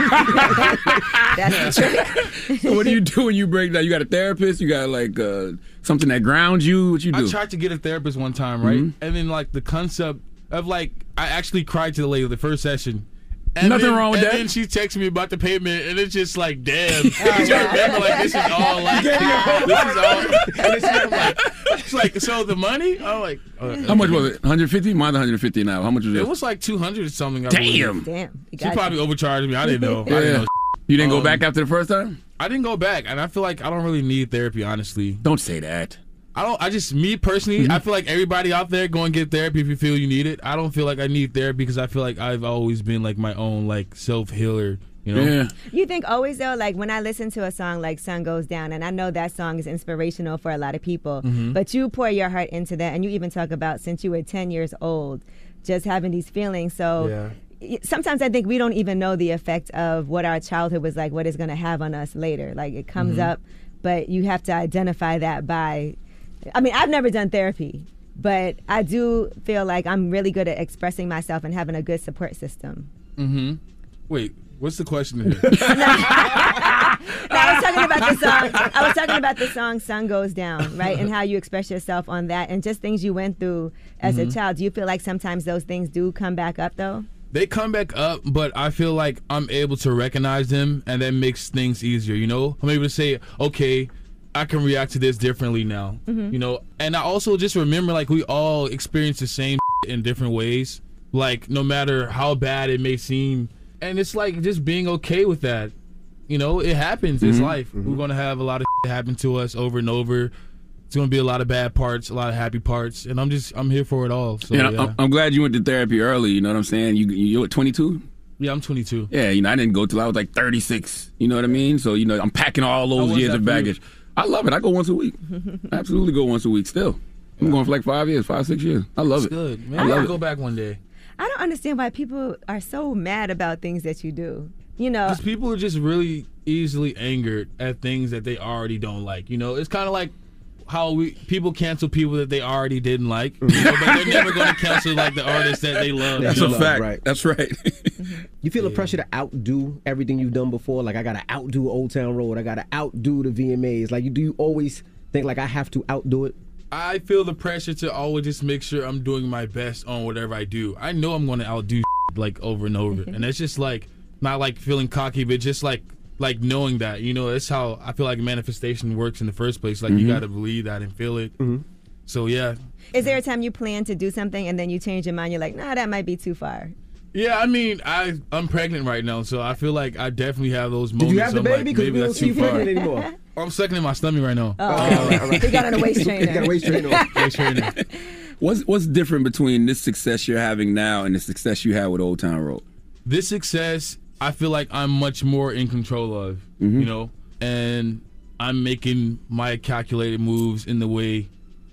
That's the trick. So what do you do when you break down? You got a therapist? You got like uh, something that grounds you? What you do? I tried to get a therapist one time, right? Mhm. And then like the concept of like I actually cried to the lady the first session. And Nothing then, wrong with and that. then she texted me about the payment, and it's just like, damn. You remember, like, this is all like, this is all. And it's, I'm like, it's like, so the money? I'm like, uh, How much was it? one hundred fifty? Mine's one hundred fifty now. How much was it? It was like two hundred or something. I Damn. believe. Damn. You She got probably overcharged me. I didn't know. I Yeah. didn't know. You didn't go Um, back after the first time? I didn't go back, and I feel like I don't really need therapy, honestly. Don't say that. I don't. I just me personally. Mm-hmm. I feel like everybody out there go and get therapy if you feel you need it. I don't feel like I need therapy because I feel like I've always been like my own like self healer. You know. Yeah. You think always though, like when I listen to a song like "Sun Goes Down," and I know that song is inspirational for a lot of people, Mhm. but you pour your heart into that, and you even talk about since you were ten years old, just having these feelings. So. Yeah. Sometimes I think we don't even know the effect of what our childhood was like, what it's going to have on us later. Like it comes Mhm. up, but you have to identify that by. I mean, I've never done therapy, but I do feel like I'm really good at expressing myself and having a good support system. Mm-hmm. Wait, what's the question here? No, I was talking about the song. I was talking about the song "Sun Goes Down," right, and how you express yourself on that, and just things you went through as a Mhm. child. Do you feel like sometimes those things do come back up, though? They come back up, but I feel like I'm able to recognize them, and that makes things easier. You know, I'm able to say, okay, I can react to this differently now. Mhm. You know, and I also just remember like we all experience the same in different ways. Like no matter how bad it may seem, and it's like just being okay with that. You know, it happens. It's Mhm. life. We're gonna have a lot of happen to us over and over. It's gonna be a lot of bad parts, a lot of happy parts, and I'm just I'm here for it all. So and I- yeah. I'm, I'm glad you went to therapy early. You know what I'm saying? You you're twenty-two? Yeah, I'm twenty-two. Yeah, you know I didn't go till I was like thirty-six. You know what I mean? So you know I'm packing all How those was years that of for you? baggage. I love it. I go once a week. I absolutely go once a week. Still, I'm going for like five years, five six years. I love It's it. good. I Maybe love I'll it. go back one day. I don't understand why people are so mad about things that you do. You know, Because people are just really easily angered at things that they already don't like. You know, it's kind of like how we people cancel people that they already didn't like, you know, but they're never going to cancel like the artists that they love. That's you a know? fact. right. That's right. You feel the pressure to outdo everything you've done before? Like, I got to outdo Old Town Road. I got to outdo the V M As. Like, you do you always think, like, I have to outdo it? I feel the pressure to always just make sure I'm doing my best on whatever I do. I know I'm going to outdo like over and over, and it's just like not like feeling cocky, but just like like knowing that, you know, that's how I feel like manifestation works in the first place. Like you Mhm. got to believe that and feel it. Mhm. So yeah, is there a time you plan to do something and then you change your mind? You're like, nah, that might be too far. yeah. I mean, I I'm pregnant right now, so I feel like I definitely have those moments. Did you have the I'm like, baby? Because maybe we don't that's see you too far. pregnant anymore. I'm sucking in my stomach right now. Oh, okay. all right, all right. He got on a waist trainer. He got a waist trainer on. Waist trainer. What's what's different between this success you're having now and the success you had with Old Town Road? This success, I feel like I'm much more in control of, Mhm. you know, and I'm making my calculated moves in the way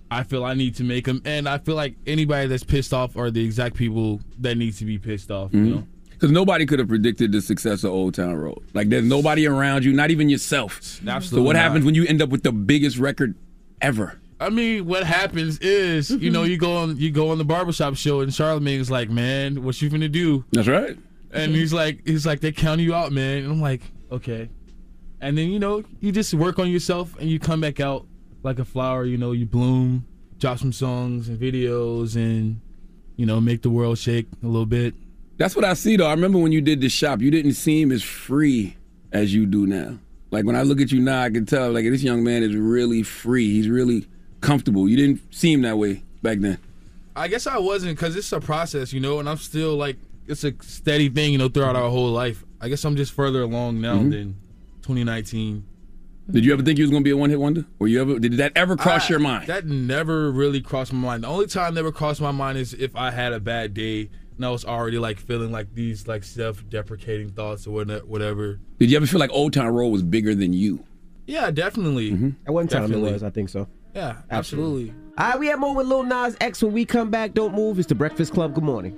I feel I need to make them, and I feel like anybody that's pissed off are the exact people that needs to be pissed off. Mm-hmm. You know, because nobody could have predicted the success of Old Town Road. Like there's nobody around you, not even yourself. Absolutely. So what not. happens when you end up with the biggest record ever? I mean, what happens is, you know, you go on you go on the barbershop show, and Charlamagne is like, "Man, what you finna do?" That's right. And he's like, he's like, "They count you out, man." And I'm like, "Okay." And then you know, you just work on yourself, and you come back out like a flower. You know, you bloom, drop some songs and videos, and you know, make the world shake a little bit. That's what I see, though. I remember when you did the shop, you didn't seem as free as you do now. Like, when I look at you now, I can tell, like, this young man is really free. He's really comfortable. You didn't seem that way back then. I guess I wasn't, because it's a process, you know, and I'm still, like, it's a steady thing, you know, throughout our whole life. I guess I'm just further along now Mhm. than twenty nineteen. Did you ever think you was going to be a one-hit wonder? Or you ever, did that ever cross I- your mind? That never really crossed my mind. The only time that ever crossed my mind is if I had a bad day and I was already like feeling like these like self-deprecating thoughts or whatna- whatever. Did you ever feel like Old Town Road was bigger than you? Yeah, definitely. At one time Definitely. it was, I think so. Yeah, absolutely. All right, we have more with Lil Nas X when we come back. Don't move. It's the Breakfast Club. Good morning.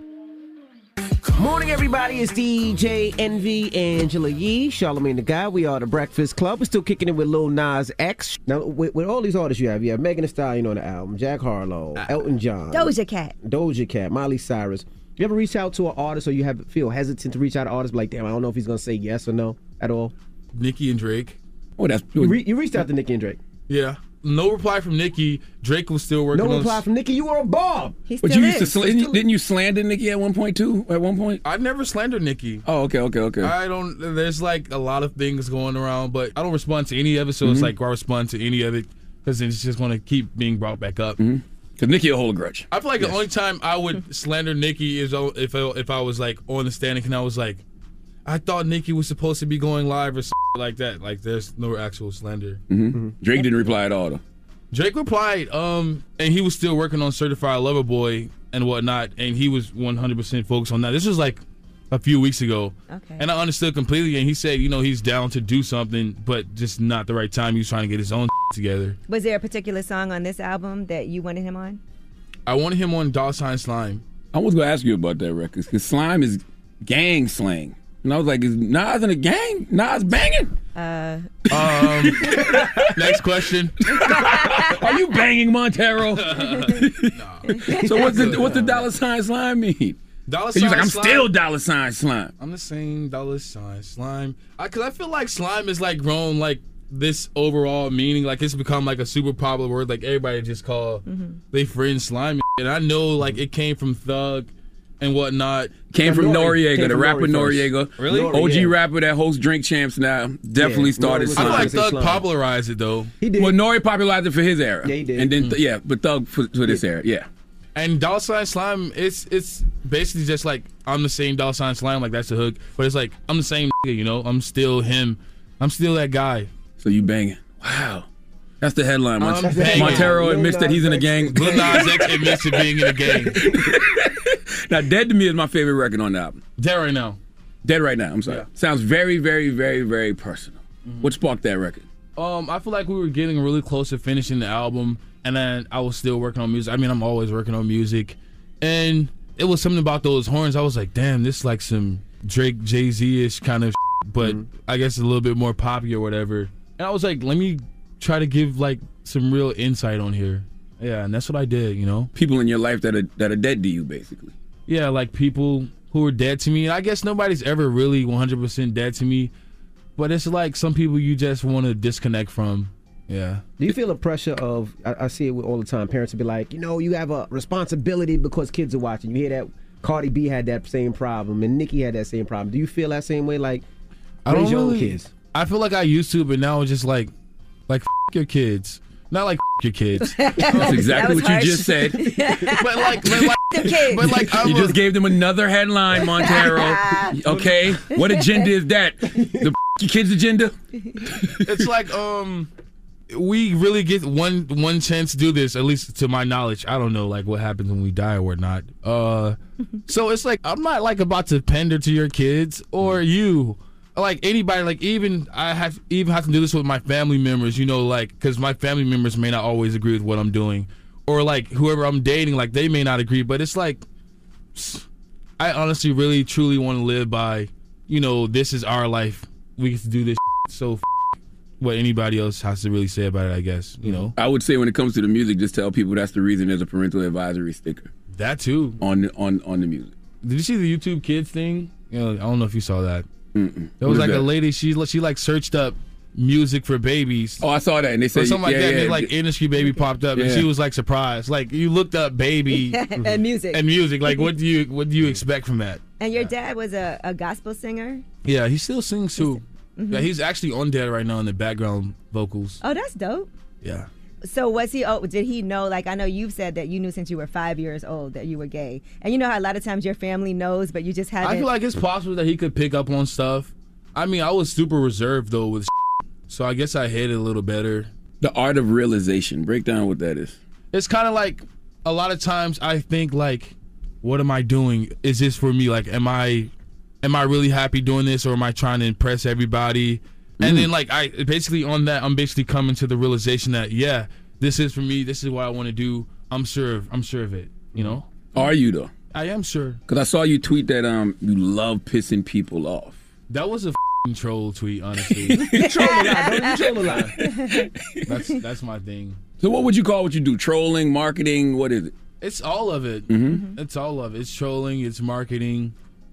Morning, everybody. It's D J Envy, Angela Yee, Charlamagne the God. We are the Breakfast Club. We're still kicking it with Lil Nas X. Now, with, with all these artists you have, you have Megan Thee Stallion on the album, Jack Harlow, Elton John, Doja Cat. Doja Cat, Miley Cyrus. You ever reach out to an artist or you have feel hesitant to reach out to artists like, damn, I don't know if he's going to say yes or no at all? Nicki and Drake. Oh, that's You, re- you reached out to Nicki and Drake. Yeah. No reply from Nicki. Drake was still working No on reply from Nicki. You were a bomb. He But still you used to is. sl- didn't, you, didn't you slander Nicki at one point too? At one point? I never slandered Nicki. Oh, okay, okay, okay. I don't. There's like a lot of things going around, but I don't respond to any of it. So it's Mhm. like, why respond to any of it? Because it's just going to keep being brought back up. Because Nicki will hold a grudge. I feel like Yes. the only time I would slander Nicki is if I, if I was like on the standing and I was like, I thought Nicki was supposed to be going live or something like that. Like there's no actual slander. Mm-hmm. Drake didn't reply at all though. Drake replied, um, and he was still working on Certified Lover Boy and whatnot, and he was one hundred percent focused on that. This was like a few weeks ago. Okay. And I understood completely, and he said, you know, he's down to do something, but just not the right time. He was trying to get his own together. Was there a particular song on this album that you wanted him on? I wanted him on Dollar Sign Slime. I was going to ask you about that record because slime is gang slang. And I was like, is Nas in a gang? Nas banging? Uh, Um, next question. Are you banging Montero? So what's the what's the dollar sign slime mean? Dollar He's sign like, I'm slime? still dollar sign slime. I'm the same dollar sign slime. I, Cause I feel like slime is like grown like this overall meaning. Like it's become like a super popular word. Like everybody just call they friends slime. And I know like it came from Thug and whatnot. Came from Noriega, Came the from rapper Nori Noriega. first. Really? Nori, O G yeah. rapper that hosts Drink Champs now. Definitely Yeah, started Nori was I feel slime. like Thug Slime. popularized it though. He did. Well, Nori popularized it for his era. Yeah, he did. And then, yeah, but Thug for, for this era, yeah. And dollar sign slime, it's it's basically just like I'm the same dollar sign slime, like that's the hook. But it's like I'm the same nigga, you know. I'm still him. I'm still that guy. So you banging. Wow. That's the headline. Mont- I'm banging. Montero Lil admits that he's in a Nas gang. Lil Nas X admits to being in a gang. Now, Dead to Me is my favorite record on the album. Dead right now. Dead Right Now, I'm sorry. Yeah. Sounds very, very, very, very personal. What sparked that record? Um, I feel like we were getting really close to finishing the album, and then I was still working on music. I mean, I'm always working on music, and it was something about those horns. I was like, damn, this is like some Drake, Jay-Z ish kind of, shit, but I guess a little bit more poppy or whatever. And I was like, let me try to give like some real insight on here. Yeah, and that's what I did. You know, People in your life that are that are dead to you, basically. yeah, like people who are dead to me. And I guess nobody's ever really one hundred percent dead to me, but it's like some people you just want to disconnect from. Yeah. Do you feel the pressure of, I, I see it all the time, parents will be like, you know, you have a responsibility because kids are watching. You hear that Cardi B had that same problem and Nicki had that same problem. Do you feel that same way, like, I don't raise your own really, kids? I feel like I used to, but now it's just like, like f- your kids, not like f- your kids. That's exactly what harsh. you just said. but like, but like, The kids. but like, I'm You a- just gave them another headline, Montero. Okay? What agenda is that? The your kids' agenda? it's like, um, we really get one one chance to do this, at least to my knowledge. I don't know, like what happens when we die or whatnot. Uh, so it's like I'm not like about to pander to your kids or you. Like anybody, like even I have even have to do this with my family members, you know, like because my family members may not always agree with what I'm doing, or like whoever I'm dating, like they may not agree, but it's like I honestly really truly want to live by, you know, this is our life. We get to do this shit, so f- what anybody else has to really say about it, I guess, you know. I would say when it comes to the music, just tell people that's the reason there's a parental advisory sticker. That too. On the, on on the music. Did you see the YouTube Kids thing? You know, I don't know if you saw that. Mm-mm. There was What like is a that? lady, she she like searched up music for babies. Oh, I saw that, and they or said something like yeah, that. yeah, and they, yeah. like industry baby popped up, and Yeah. she was like surprised. Like you looked up baby And music. and music. Like what do you what do you expect from that? And your dad was a, a gospel singer? Yeah, he still sings too. Mhm. Yeah, he's actually on Dead right now in the background vocals. Oh, that's dope. Yeah. So was he, oh, did he know, like I know you've said that you knew since you were five years old that you were gay. And you know how a lot of times your family knows, but you just haven't. I feel like it's possible that he could pick up on stuff. I mean, I was super reserved though with so I guess I hid it a little better. The art of realization. Break down what that is. It's kind of like a lot of times I think like, what am I doing? Is this for me? Like, am I, am I really happy doing this, or am I trying to impress everybody? And Mm. then like I basically on that I'm basically coming to the realization that yeah, this is for me. This is what I want to do. I'm sure. Of, I'm sure of it. You know. Are you though? I am sure. Because I saw you tweet that um you love pissing people off. That was a f***ing troll tweet, honestly. You troll a lot, don't you? Troll a lot. That's that's my thing. So what would you call what you do? Trolling, marketing, what is it? It's all of it. Mhm. It's all of it. It's trolling. It's marketing.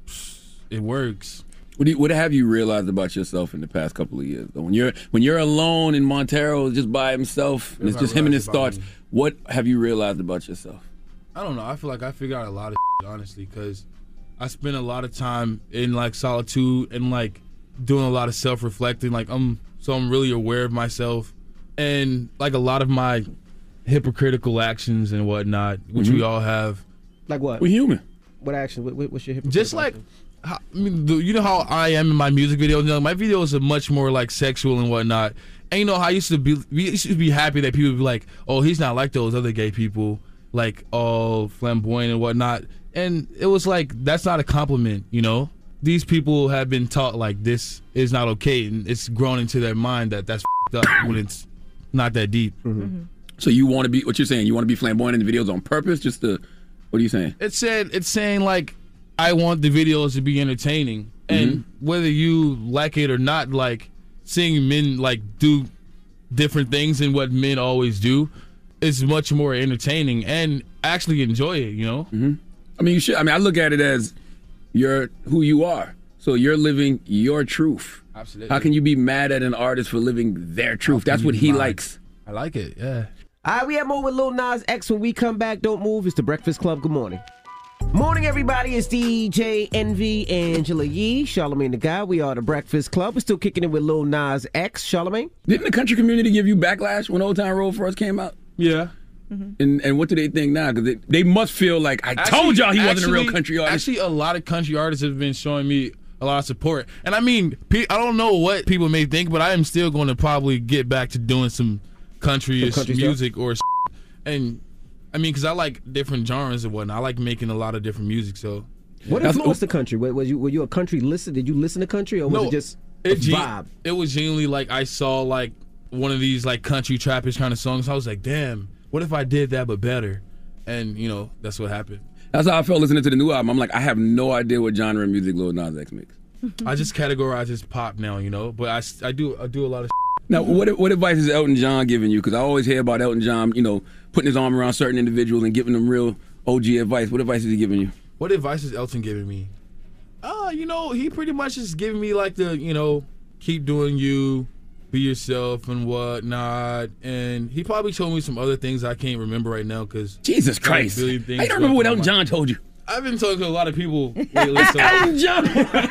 It works. What, do you, what have you realized about yourself in the past couple of years? Though? When you're when you're alone in Montero, just by himself, and What it's have I just him and his realized thoughts. about me? What have you realized about yourself? I don't know. I feel like I figured out a lot of shit, honestly, because I spend a lot of time in like solitude and like doing a lot of self-reflecting. Like I'm so I'm really aware of myself, and like a lot of my hypocritical actions and whatnot, which we Mhm. all have. Like what? We're human. What action? What, what- what's your hypocritical Just like, action? how, I mean, the, you know how I am in my music videos. You know, my videos are much more like sexual and whatnot. And you know how I used to be, we used to be happy that people would be like, "Oh, he's not like those other gay people, like all flamboyant and whatnot." And it was like that's not a compliment, you know. These people have been taught like this is not okay, and it's grown into their mind that that's f***ed up when it's not that deep. So you want to be what you're saying? You want to be flamboyant in the videos on purpose, just to? What are you saying? It said it's saying like I want the videos to be entertaining, and whether you like it or not, like seeing men like do different things than what men always do is much more entertaining and actually enjoy it. You know. Mm-hmm. I mean, you should. I mean, I look at it as you're who you are, so you're living your truth. Absolutely. How can you be mad at an artist for living their truth? That's what he likes. I like it. Yeah. All right, we have more with Lil Nas X when we come back. Don't move. It's the Breakfast Club. Good morning. Morning, everybody. It's D J Envy, Angela Yee, Charlamagne the Guy. We are the Breakfast Club. We're still kicking it with Lil Nas X. Charlamagne? Didn't the country community give you backlash when Old Town Road first came out? Yeah. And and what do they think now? Because they, they must feel like I told y'all he wasn't a real country artist. Actually, a lot of country artists have been showing me a lot of support, and I mean, pe- I don't know what people may think, but I am still going to probably get back to doing some country-ish Some country music or, s- and I mean, because I like different genres and whatnot. I like making a lot of different music. So, What influenced the country? Was was you were you a country listener? Did you listen to country, or was No, it just a it gen- vibe? It was genuinely like I saw like one of these like country trappish kind of songs. I was like, damn, what if I did that but better? And you know, that's what happened. That's how I felt listening to the new album. I'm like, I have no idea what genre of music Lil Nas X makes. I just categorize as pop now, you know, but I, s- I do I do a lot of. Now, what what advice is Elton John giving you? Because I always hear about Elton John, you know, putting his arm around certain individuals and giving them real O G advice. What advice is he giving you? What advice is Elton giving me? Uh, you know, he pretty much is giving me like the, you know, keep doing you, be yourself and whatnot. And he probably told me some other things I can't remember right now because Jesus Christ. I don't remember what Elton John told you. I've been talking to a lot of people lately. So. Elton John.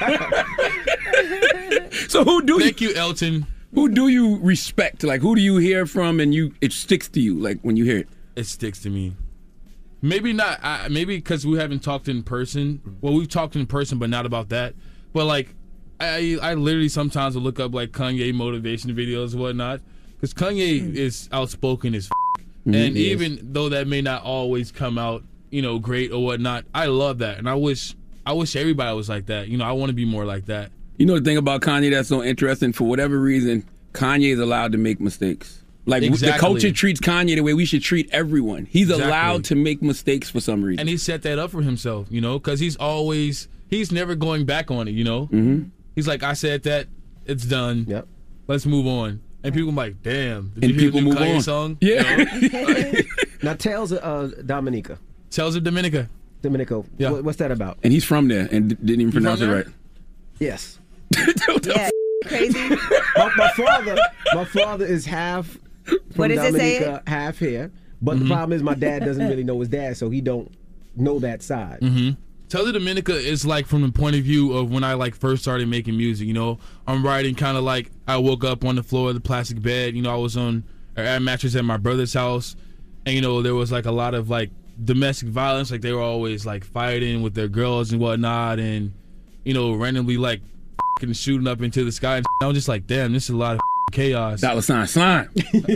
So who do you? Thank you, Elton. Who do you respect? Like, who do you hear from and you it sticks to you, like, when you hear it? It sticks to me. Maybe not. I, maybe because we haven't talked in person. Well, we've talked in person, but not about that. But, like, I I literally sometimes will look up, like, Kanye motivation videos and whatnot. Because Kanye is outspoken as f***. Mhm, And he even though that may not always come out, you know, great or whatnot, I love that. And I wish I wish everybody was like that. You know, I want to be more like that. You know the thing about Kanye that's so interesting? For whatever reason, Kanye is allowed to make mistakes. Like Exactly. the culture treats Kanye the way we should treat everyone. He's Exactly. allowed to make mistakes for some reason. And he set that up for himself, you know, because he's always, he's never going back on it, you know? Mm-hmm. He's like, I said that, it's done. Yep. Let's move on. And people are like, damn. Did And you hear people the new move Kanye on. song? Yeah. You know? Now, Tales of uh, Dominica. Tales of Dominica. Dominico. Yeah. What, what's that about? And he's from there and d- didn't even from pronounce it there? right. Yes. Yeah, crazy. my, my father, my father is half from What does it say? Dominica, half here. But Mm-hmm. the problem is my dad doesn't really know his dad, so he don't know that side. Mm-hmm. Tales of Dominica is like from the point of view of when I like first started making music. You know, I'm writing kind of like I woke up on the floor of the plastic bed. You know, I was on or at a mattress at my brother's house, and you know there was like a lot of like domestic violence. Like they were always like fighting with their girls and whatnot, and you know randomly like f***ing shooting up into the sky. And I was just like, damn, this is a lot of f***ing chaos. Dollar sign slime.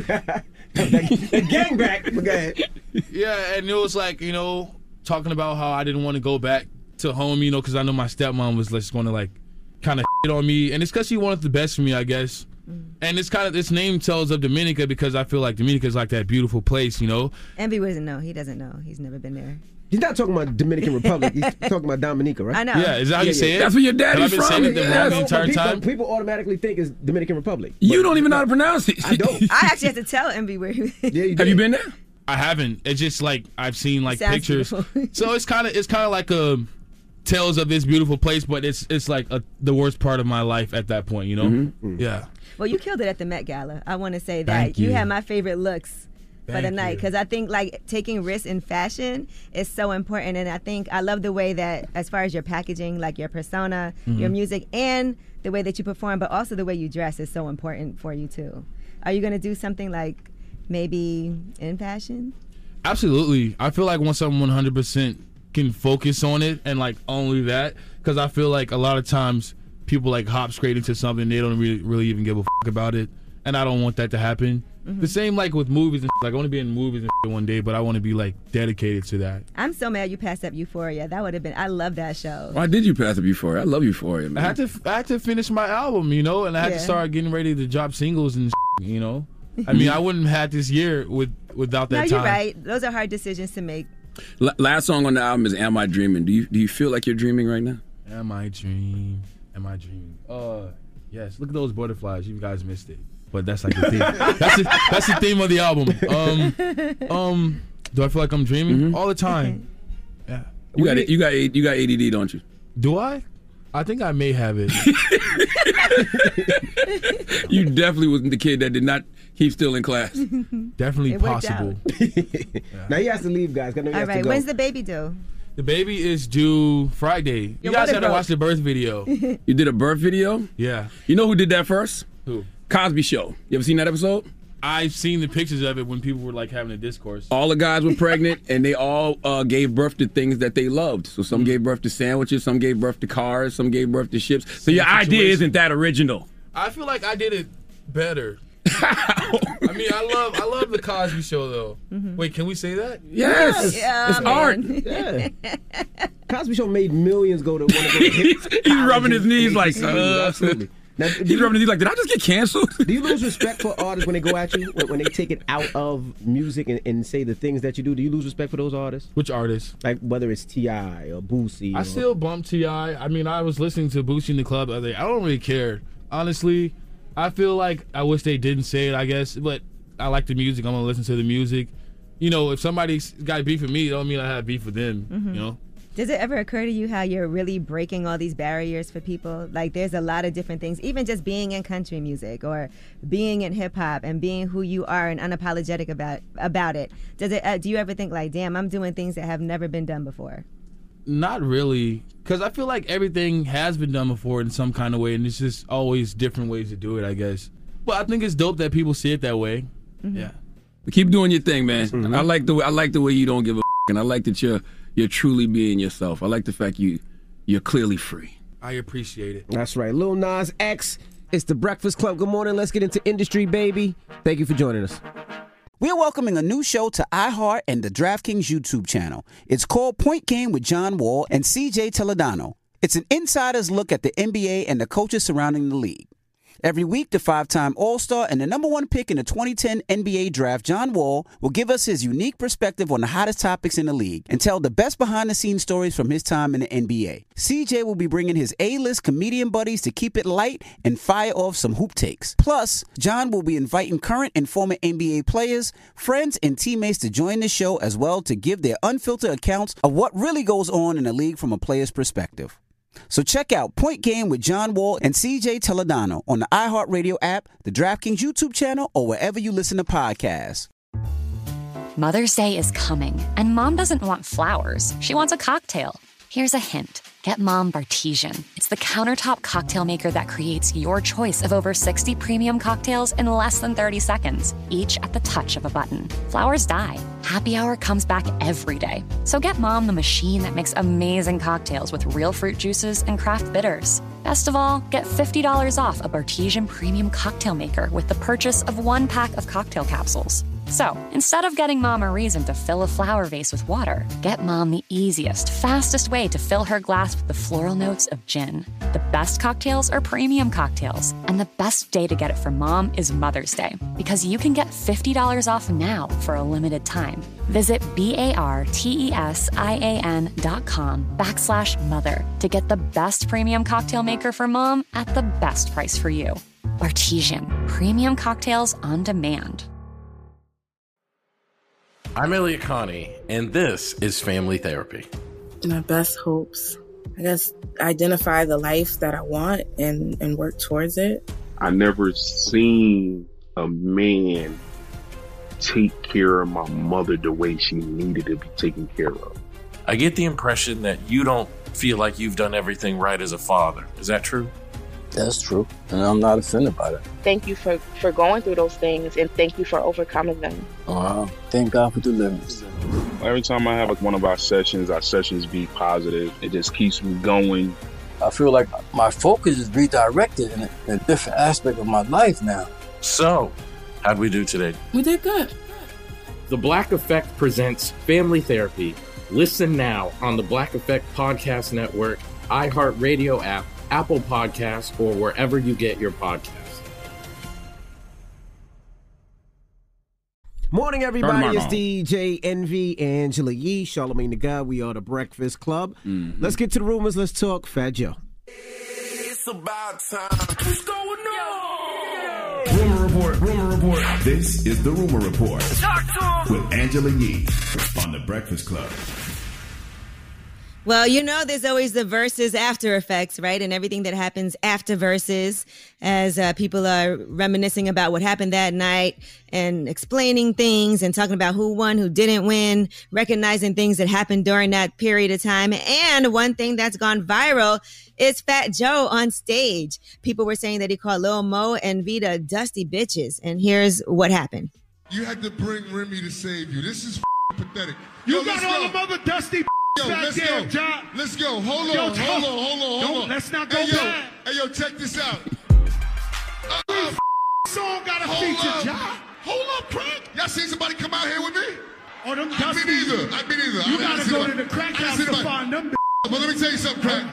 Gang back. Go ahead. Yeah, and it was like, you know, talking about how I didn't want to go back to home, you know, because I know my stepmom was just going to like kind of shit on me, and it's because she wanted the best for me, I guess. And it's kind of this name tells of Dominica because I feel like Dominica is like that beautiful place, you know. Envy doesn't know. He doesn't know. He's never been there. He's not talking about Dominican Republic. He's talking about Dominica, right? I know. Yeah, is that how you say it? That's where your daddy's Have I been from. saying it the Yeah, wrong no, entire people, time? people automatically think it's Dominican Republic. You don't even know how to pronounce it. I don't. I actually had to tell Envy where he Yeah, you Have did. you been there? I haven't. It's just like I've seen like Sounds pictures. beautiful. So it's kind of it's kind of like a tales of this beautiful place, but it's it's like a, the worst part of my life at that point, you know? Mm-hmm. Yeah. Well, you killed it at the Met Gala. I want to say that Thank you. had my favorite looks for the Thank night you. because I think like taking risks in fashion is so important, and I think I love the way that as far as your packaging, like your persona, Mm-hmm. your music, and the way that you perform, but also the way you dress is so important for you too. Are you gonna do something like maybe in fashion? Absolutely. I feel like once I'm one hundred percent can focus on it and like only that, because I feel like a lot of times people like hop straight into something, they don't really, really even give a fuck about it, and I don't want that to happen. Mm-hmm. The same like with movies and like I want to be in movies and one day, but I want to be like dedicated to that. I'm so mad you passed up Euphoria. That would have been. I love that show. Why did you pass up Euphoria? I love Euphoria, man. I had to I had to finish my album, you know, and I had Yeah. to start getting ready to drop singles and you know. I mean, I wouldn't have had this year with without that No, time. you're right. Those are hard decisions to make. L- last song on the album is "Am I Dreaming?" Do you do you feel like you're dreaming right now? Am I dream? Am I dreaming? Uh, yes. Look at those butterflies. You guys missed it, but that's like the theme. that's the, that's the theme of the album. Um, um, do I feel like I'm dreaming Mm-hmm. all the time? Yeah. You got it. You got you got A D D, don't you? Do I? I think I may have it. You definitely was the kid that did not keep still in class. Definitely It worked possible. Now he has to leave, guys. I know he All has right. to go. When's the baby due? The baby is due Friday. You Your guys mother had to broke. watch the birth video. You did a birth video. Yeah. You know who did that first? Who? Cosby Show. You ever seen that episode? I've seen the pictures of it when people were like having a discourse. All the guys were pregnant, and they all uh, gave birth to things that they loved. So some gave birth to sandwiches, some gave birth to cars, some gave birth to ships. So your idea situation. isn't that original. I feel like I did it better. I mean, I love I love the Cosby Show though. Wait, can we say that? Yes, Yeah, it's man. art. Yeah. Cosby Show made millions go to one of the he's, he's rubbing his knees like, uh, Absolutely. Now, do he's you, rubbing his knees like, did I just get canceled? do you lose respect for artists when they go at you? When, when they take it out of music and, and say the things that you do? Do you lose respect for those artists? Which artist? Like whether it's T I or Boosie. I or, still bump T I I mean, I was listening to Boosie in the club the other day. I don't really care. Honestly, I feel like I wish they didn't say it, I guess. But I like the music. I'm going to listen to the music. You know, if somebody's got beef with me, it don't mean I have beef with them, Mm-hmm. you know? Does it ever occur to you how you're really breaking all these barriers for people? Like, there's a lot of different things, even just being in country music or being in hip hop and being who you are and unapologetic about about it. Does it? Uh, do you ever think like, damn, I'm doing things that have never been done before? Not really, because I feel like everything has been done before in some kind of way, and it's just always different ways to do it, I guess. But I think it's dope that people see it that way. Mm-hmm. Yeah. Keep doing your thing, man. Mm-hmm. I like the way I like the way you don't give a f- and I like that you're you're truly being yourself. I like the fact you you're clearly free. I appreciate it. That's right. Lil Nas X. It's the Breakfast Club. Good morning. Let's get into industry, baby. Thank you for joining us. We are welcoming a new show to iHeart and the DraftKings YouTube channel. It's called Point Game with John Wall and C J Toledano. It's an insider's look at the N B A and the coaches surrounding the league. Every week, the five-time All-Star and the number one pick in the twenty ten N B A Draft, John Wall, will give us his unique perspective on the hottest topics in the league and tell the best behind-the-scenes stories from his time in the N B A. C J will be bringing his A-list comedian buddies to keep it light and fire off some hoop takes. Plus, John will be inviting current and former N B A players, friends, and teammates to join the show as well to give their unfiltered accounts of what really goes on in the league from a player's perspective. So check out Point Game with John Wall and C J Toledano on the iHeartRadio app, the DraftKings YouTube channel, or wherever you listen to podcasts. Mother's Day is coming, and Mom doesn't want flowers. She wants a cocktail. Here's a hint. Get Mom Bartesian. It's the countertop cocktail maker that creates your choice of over sixty premium cocktails in less than thirty seconds, each at the touch of a button. Flowers die. Happy Hour comes back every day. So get Mom the machine that makes amazing cocktails with real fruit juices and craft bitters. Best of all, get fifty dollars off a Bartesian premium cocktail maker with the purchase of one pack of cocktail capsules. So, instead of getting Mom a reason to fill a flower vase with water, get Mom the easiest, fastest way to fill her glass with the floral notes of gin. The best cocktails are premium cocktails, and the best day to get it for Mom is Mother's Day, because you can get fifty dollars off now for a limited time. Visit B-A-R-T-E-S-I-A-N dot com backslash mother to get the best premium cocktail maker for Mom at the best price for you. Bartesian, premium cocktails on demand. I'm Elliot Connie, and this is Family Therapy. My best hopes, I guess, identify the life that I want and, and work towards it. I never seen a man take care of my mother the way she needed to be taken care of. I get the impression that you don't feel like you've done everything right as a father. Is that true? That's true, and I'm not offended by that. Thank you for, for going through those things, and thank you for overcoming them. Wow. Thank God for deliverance. Every time I have like one of our sessions, our sessions be positive. It just keeps me going. I feel like my focus is redirected in a, in a different aspect of my life now. So, how'd we do today? We did good. The Black Effect presents Family Therapy. Listen now on the Black Effect Podcast Network, iHeartRadio app, Apple Podcasts, or wherever you get your podcasts. Morning, everybody. It's D J Envy, Angela Yee, Charlamagne the God. We are the Breakfast Club. Mm-hmm. Let's get to the rumors. Let's talk Fat Joe. It's about time. What's going on? Rumor Report, Rumor Report. This is the Rumor Report with Angela Yee on the Breakfast Club. Well, you know, there's always the versus after effects, right? And everything that happens after versus, as uh, people are reminiscing about what happened that night and explaining things and talking about who won, who didn't win, recognizing things that happened during that period of time. And one thing that's gone viral is Fat Joe on stage. People were saying that he called Lil Mo and Vita dusty bitches. And here's what happened. You had to bring Remy to save you. This is f- pathetic. You Yo, got all the mother dusty Yo, let's there, go. John. Let's go. Hold Yo, on, hold on, hold on, hold Don't, on. let's not go hey, yo, bad. Hey, yo, check this out. Uh, song got a hold feature, up. John. Hold up, crack. Y'all seen somebody come out here with me? Or them I've dusty. been either. I've been either. You I, gotta I go see to the crack I house see to nobody. find them. But let me tell you something, crack.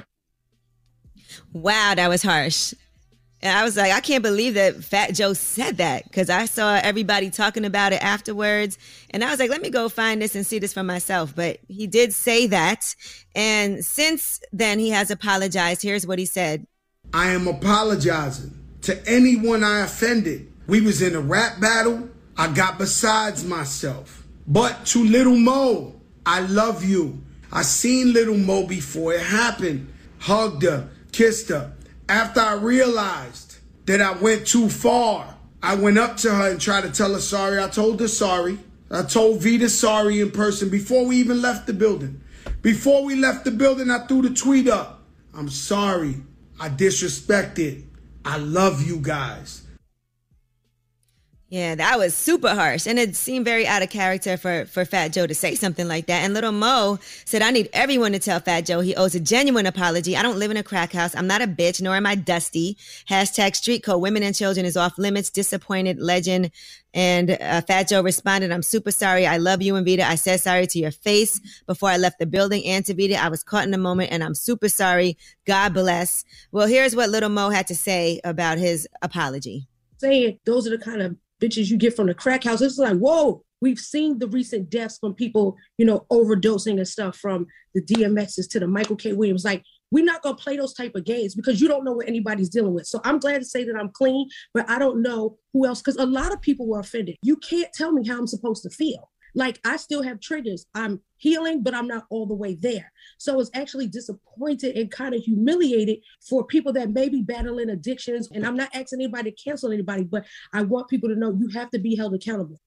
Wow, that was harsh. And I was like, I can't believe that Fat Joe said that, because I saw everybody talking about it afterwards. And I was like, let me go find this and see this for myself. But he did say that. And since then, he has apologized. Here's what he said. I am apologizing to anyone I offended. We was in a rap battle. I got besides myself. But to Little Mo, I love you. I seen Little Mo before it happened. Hugged her, kissed her. After I realized that I went too far, I went up to her and tried to tell her sorry. I told her sorry. I told Vita sorry in person before we even left the building. Before we left the building, I threw the tweet up. I'm sorry. I disrespected. I love you guys. Yeah, that was super harsh. And it seemed very out of character for, for Fat Joe to say something like that. And Little Mo said, I need everyone to tell Fat Joe he owes a genuine apology. I don't live in a crack house. I'm not a bitch, nor am I dusty. Hashtag street code. Women and children is off limits. Disappointed legend. And uh, Fat Joe responded, I'm super sorry. I love you and Vita. I said sorry to your face before I left the building. And to Vita, I was caught in the moment and I'm super sorry. God bless. Well, here's what Little Mo had to say about his apology. Saying those are the kind of bitches you get from the crack house. It's like, whoa, we've seen the recent deaths from people, you know, overdosing and stuff, from the D M Xs to the Michael K. Williams. Like, we're not going to play those type of games because you don't know what anybody's dealing with. So I'm glad to say that I'm clean, but I don't know who else, because a lot of people were offended. You can't tell me how I'm supposed to feel. Like, I still have triggers. I'm healing, but I'm not all the way there. So it's actually disappointed and kind of humiliated for people that may be battling addictions. And I'm not asking anybody to cancel anybody, but I want people to know you have to be held accountable.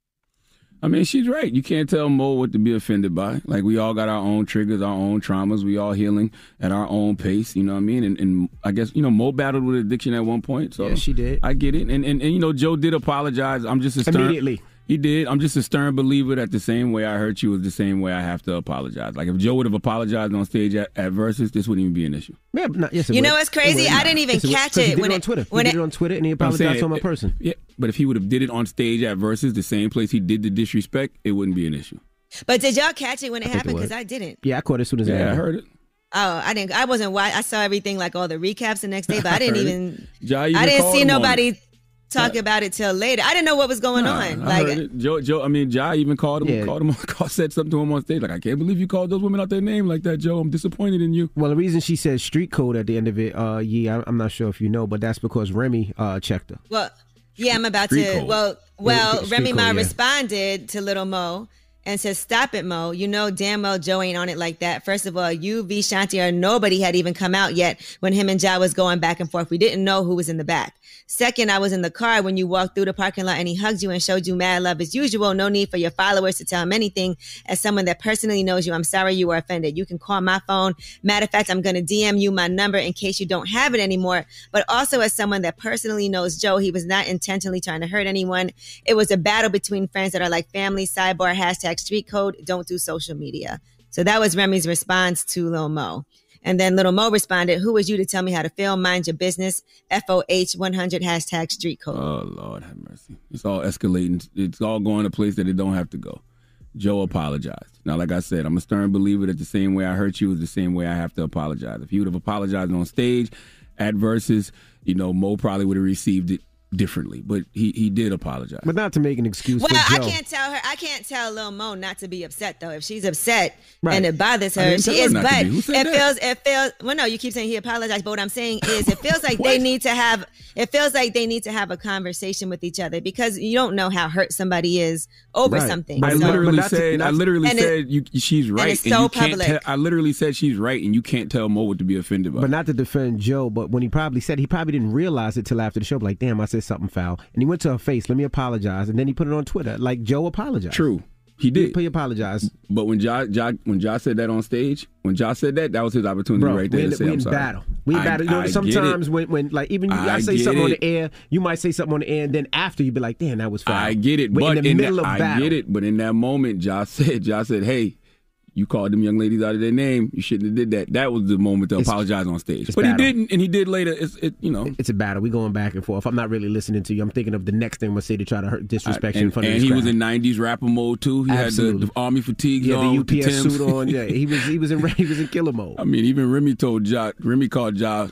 I mean, she's right. You can't tell Mo what to be offended by. Like, we all got our own triggers, our own traumas. We all healing at our own pace, you know what I mean? And, and I guess, you know, Mo battled with addiction at one point. So yeah, she did. I get it. And, and, and you know, Joe did apologize. I'm just a stern... Immediately. He did. I'm just a stern believer that the same way I hurt you is the same way I have to apologize. Like, if Joe would have apologized on stage at, at Versus, this wouldn't even be an issue. Yeah, but not, yes, it you would. know what's crazy? I didn't even yes, catch it, it, he did when it on it Twitter. when he it, did it on Twitter, and he apologized saying, to him in person. Yeah, but if he would have did it on stage at Versus, the same place he did the disrespect, it wouldn't be an issue. But did y'all catch it when it I happened? it Because I didn't. Yeah, I caught it as soon as yeah, it happened. I heard it. Oh, I didn't. I wasn't. I saw everything, like all the recaps the next day, but I didn't even. Ja I didn't see nobody talk about it till later. I didn't know what was going nah, on. I Like, heard it. Joe, Joe. I mean, Ja even called him. Yeah. Called him. Called, said something to him on stage. Like, I can't believe you called those women out their name like that, Joe. I'm disappointed in you. Well, the reason she said street code at the end of it, uh, yeah, I'm not sure if you know, but that's because Remy uh, checked her. well, yeah, I'm about Street to. code. Well, well, Street Remy code, Ma yeah. responded to Little Mo and said, "Stop it, Mo. You know damn well Joe ain't on it like that. First of all, you, V, Shanti, or nobody had even come out yet when him and Ja was going back and forth. We didn't know who was in the back. Second, I was in the car when you walked through the parking lot and he hugged you and showed you mad love as usual. No need for your followers to tell him anything. As someone that personally knows you, I'm sorry you were offended. You can call my phone. Matter of fact, I'm going to D M you my number in case you don't have it anymore. But also as someone that personally knows Joe, he was not intentionally trying to hurt anyone. It was a battle between friends that are like family. Sidebar, hashtag street code. Don't do social media." So that was Remy's response to Lil Mo. And then Little Mo responded, "Who is you to tell me how to feel? Mind your business. F O H one hundred, hashtag street code." Oh, Lord have mercy. It's all escalating. It's all going to a place that it don't have to go. Joe apologized. Now, like I said, I'm a stern believer that the same way I hurt you is the same way I have to apologize. If he would have apologized on stage at Versus, you know, Mo probably would have received it differently, but he he did apologize. But not to make an excuse Well, for I Joe. can't tell her. I can't tell Lil Mo not to be upset though. If she's upset Right. and it bothers I her, didn't she tell her is. not to But be. Who it said that? feels. It feels. Well, no, you keep saying he apologized, but what I'm saying is, it feels like they need to have. It feels like they need to have a conversation with each other because you don't know how hurt somebody is over Right. something. I So- literally said, I literally And it- said you, she's right, it's and so you can't public. tell. I literally said she's right, and you can't tell Mo what to be offended by. But not to defend Joe, but when he probably said, he probably didn't realize it till after the show. Like, damn, I said something foul. And he went to her face, let me apologize. And then he put it on Twitter. Like, Joe apologized. True. He did. He apologized. But when Ja, ja, when Ja said that on stage, when Ja said that, that was his opportunity Bro, right there we in, to say, we I'm in sorry. battle. We in I- battle. You know, I get sometimes it. when, when, like, even I, I say get something on it. the air, you might say something on the air, and then after you be like, damn, that was foul. I get it, We're but in the middle that, of I battle. get it, but in that moment, Ja said, Ja said, "Hey, you called them young ladies out of their name. You shouldn't have did that." That was the moment to It's- apologize on stage. it's But battle. he didn't, and he did later. It's it, you know, It's a battle. We going back and forth. I'm not really listening to you. I'm thinking of the next thing I'm gonna say to try to hurt, disrespect you in and, front of and this he crowd. was in nineties rapper mode too. He Absolutely. had the, the army fatigues yeah, on, the U with P S the Timbs. suit on. Yeah, he was he was in he was in killer mode. I mean, even Remy told Ja, Remy called Ja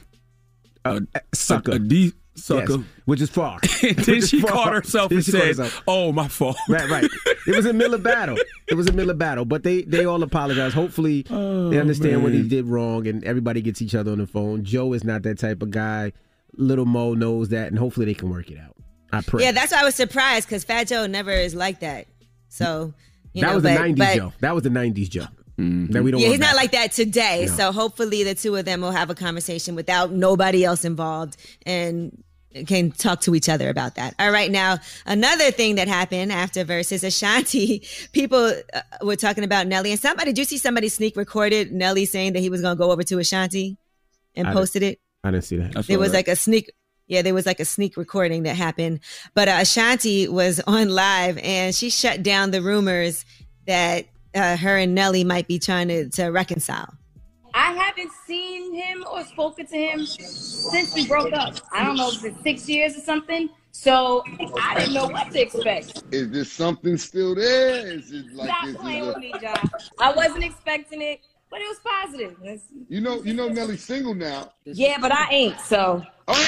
a, sucker. a, a D sucker. Yes, which is far. And then she caught herself Then and she caught said, herself. "Oh, my fault." Right, right. It was a Miller battle. It was a Miller battle, but they they all apologize. Hopefully, they understand what he man. did wrong, and everybody gets each other on the phone. Joe is not that type of guy. Little Mo knows that, and hopefully they can work it out. I pray. Yeah, that's why I was surprised because Fat Joe never is like that. So you that know, was but, the nineties but, Joe. That was the nineties Joe. Mm-hmm. That we don't. Yeah, want he's not back. like that today. No. So hopefully the two of them will have a conversation without nobody else involved and can talk to each other about that. All right, now another thing that happened after Versus Ashanti, people uh, were talking about Nelly, and somebody, did you see somebody sneak recorded Nelly saying that he was going to go over to Ashanti and I posted it? I didn't see that. There was like a sneak. Yeah, there was like a sneak recording that happened. But uh, Ashanti was on live and she shut down the rumors that uh, her and Nelly might be trying to, to reconcile. I haven't seen him or spoken to him since we broke up. I don't know if it's six years or something. So I didn't know what to expect. Is there something still there? Is it like Stop this playing is a... with me, John. I wasn't expecting it, but it was positive. It's, You know, you know Nelly's single now. yeah, but I ain't, so.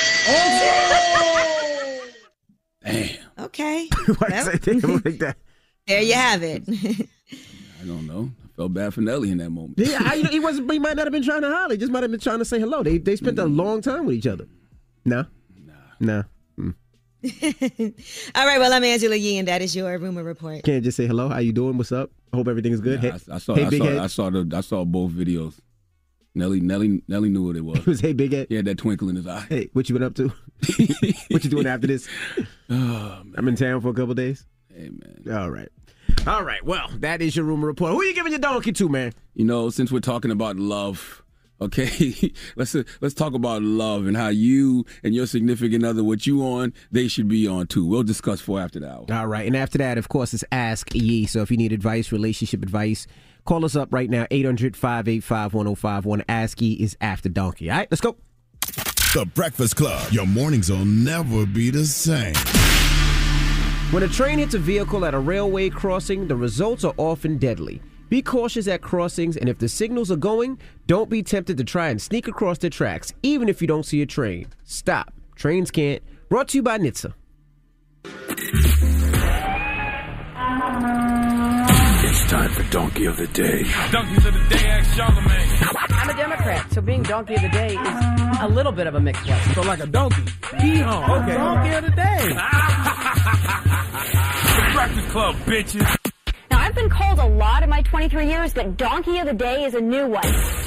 Oh! Damn. Okay. Why say damn like that? There you have it. I don't know. I felt bad for Nelly in that moment. Yeah, I, he wasn't. He might not have been trying to holler. He just might have been trying to say hello. They they spent a long time with each other. No, nah, nah. Mm. All right. Well, I'm Angela Yee, and that is your rumor report. Can't just say hello. How you doing? What's up? I hope everything is good. Nah, hey, I, I saw. hey, I big saw. head. I saw the. I saw both videos. Nelly. Nelly. Nelly knew what it was. It was hey, big head. He had that twinkle in his eye. Hey, what you been up to? What you doing after this? Oh, I'm in town for a couple days. Hey, man. All right. All right. Well, that is your rumor report. Who are you giving your donkey to, man? You know, since we're talking about love, okay, let's uh, let's talk about love and how you and your significant other, what you on, they should be on too. We'll discuss for after the hour. All right. And after that, of course, it's Ask Yee. So if you need advice, relationship advice, call us up right now, eight hundred, five eight five, one oh five one. Ask Yee is after donkey. All right, let's go. The Breakfast Club. Your mornings will never be the same. When a train hits a vehicle at a railway crossing, the results are often deadly. Be cautious at crossings, and if the signals are going, don't be tempted to try and sneak across the tracks, even if you don't see a train. Stop. Trains can't. Brought to you by N H T S A. It's time for Donkey of the Day. Donkeys of the Day, ask Charlamagne. I'm a Democrat, so being Donkey of the Day is a little bit of a mixed blessing. So like a donkey. Hee-haw. Okay. Donkey of the Day. The Breakfast Club, bitches. Now, I've been called a lot in my twenty-three years, but Donkey of the Day is a new one.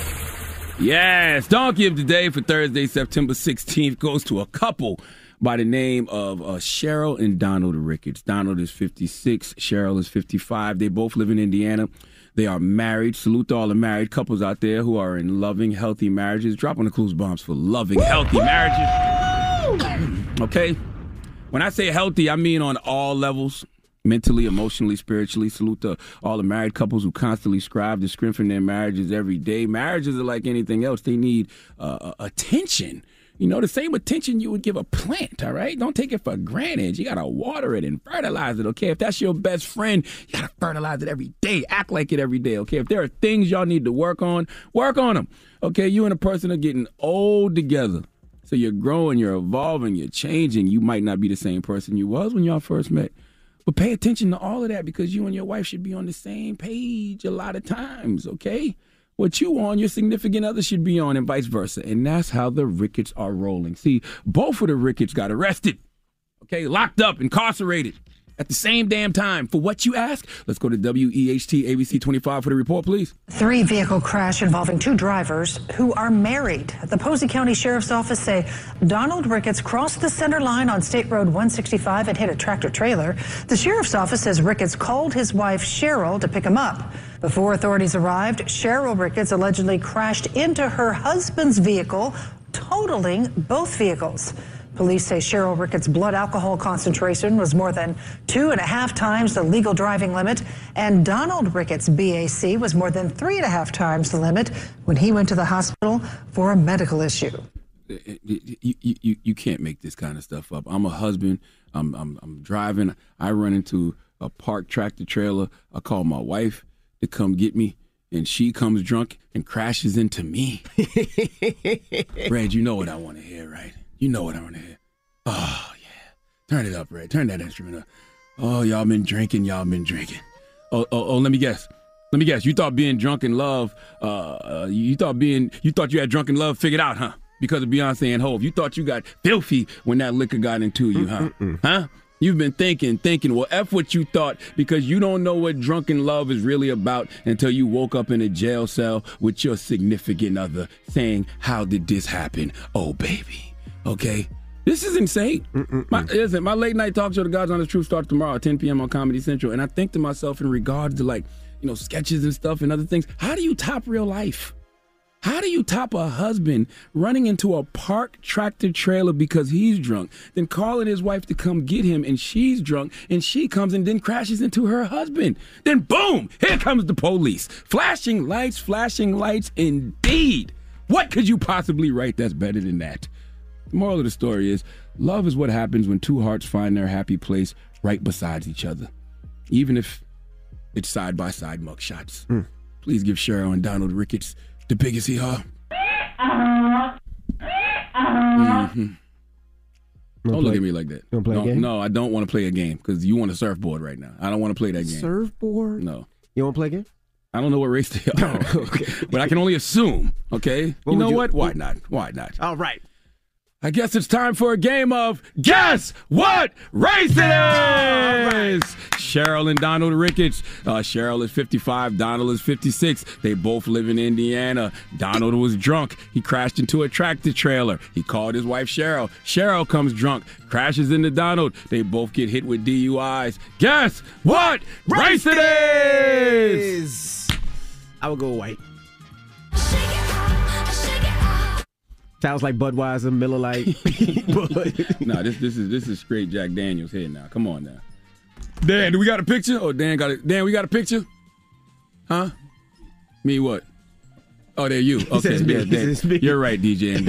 Yes, Donkey of the Day for Thursday, September sixteenth goes to a couple by the name of uh, Cheryl and Donald Ricketts. Donald is fifty-six, Cheryl is fifty-five. They both live in Indiana. They are married. Salute to all the married couples out there who are in loving, healthy marriages. Drop on the clues bombs for loving, healthy marriages. Okay? When I say healthy, I mean on all levels. Mentally, emotionally, spiritually. Salute to all the married couples who constantly strive to strengthen their marriages every day. Marriages are like anything else. They need uh, attention. You know, the same attention you would give a plant, all right? Don't take it for granted. You got to water it and fertilize it, okay? If that's your best friend, you got to fertilize it every day. Act like it every day, okay? If there are things y'all need to work on, work on them, okay? You and a person are getting old together. So you're growing, you're evolving, you're changing. You might not be the same person you was when y'all first met. But pay attention to all of that because you and your wife should be on the same page a lot of times, okay? What you on, your significant other should be on and vice versa. And that's how the Ricketts are rolling. See, both of the Ricketts got arrested, okay, locked up, incarcerated at the same damn time. For what you ask? Let's go to W E H T A B C twenty-five for the report, please. Three-vehicle crash involving two drivers who are married. The Posey County Sheriff's Office say Donald Ricketts crossed the center line on State Road one sixty-five and hit a tractor trailer. The Sheriff's Office says Ricketts called his wife Cheryl to pick him up. Before authorities arrived, Cheryl Ricketts allegedly crashed into her husband's vehicle, totaling both vehicles. Police say Cheryl Ricketts' blood alcohol concentration was more than two and a half times the legal driving limit, and Donald Ricketts' B A C was more than three and a half times the limit when he went to the hospital for a medical issue. You, you, you can't make this kind of stuff up. I'm a husband. I'm, I'm, I'm driving. I run into a parked tractor trailer. I call my wife to come get me, and she comes drunk and crashes into me. Red, you know what I want to hear, right? You know what I want to hear. Oh, yeah. Turn it up, Red. Turn that instrument up. Oh, y'all been drinking. Y'all been drinking. Oh, oh, oh, let me guess. Let me guess. You thought being drunk in love, uh, uh, you thought being, you thought you had drunken love figured out, huh? Because of Beyonce and Hove. You thought you got filthy when that liquor got into you, huh? Mm-mm. Huh? You've been thinking, thinking, well, F what you thought, because you don't know what drunken love is really about until you woke up in a jail cell with your significant other saying, how did this happen? Oh, baby. Okay? This is insane. My, listen, my late night talk show, The God's Honest Truth, starts tomorrow at ten p.m. on Comedy Central. And I think to myself in regards to, like, you know, sketches and stuff and other things, how do you top real life? How do you top a husband running into a parked tractor trailer because he's drunk, then calling his wife to come get him and she's drunk, and she comes and then crashes into her husband? Then boom, here comes the police. Flashing lights, flashing lights indeed. What could you possibly write that's better than that? The moral of the story is, love is what happens when two hearts find their happy place right beside each other, even if it's side-by-side mugshots. Mm. Please give Cheryl and Donald Ricketts the biggest hee-haw. Mm-hmm. Don't look at me like that. You want to play no, a game? No, I don't want to play a game because you want a surfboard right now. I don't want to play that game. Surfboard? No. You want to play a game? I don't know what race they are. Oh, okay. But I can only assume, okay? What you know you, what? Why not? Why not? All right. I guess it's time for a game of Guess What Race It Is! Right. Cheryl and Donald Ricketts. Uh, Cheryl is fifty-five, Donald is fifty-six. They both live in Indiana. Donald was drunk. He crashed into a tractor trailer. He called his wife Cheryl. Cheryl comes drunk, crashes into Donald. They both get hit with D U Is. Guess what race, race it is! is! I would go white. Sounds like Budweiser, Miller Lite. No, this this is this is straight Jack Daniels here now. Come on now. Dan, do we got a picture? Oh, Dan got it. Dan, we got a picture? Huh? Me what? Oh, they're you. Okay, yeah, Dan. You're right, D J N B.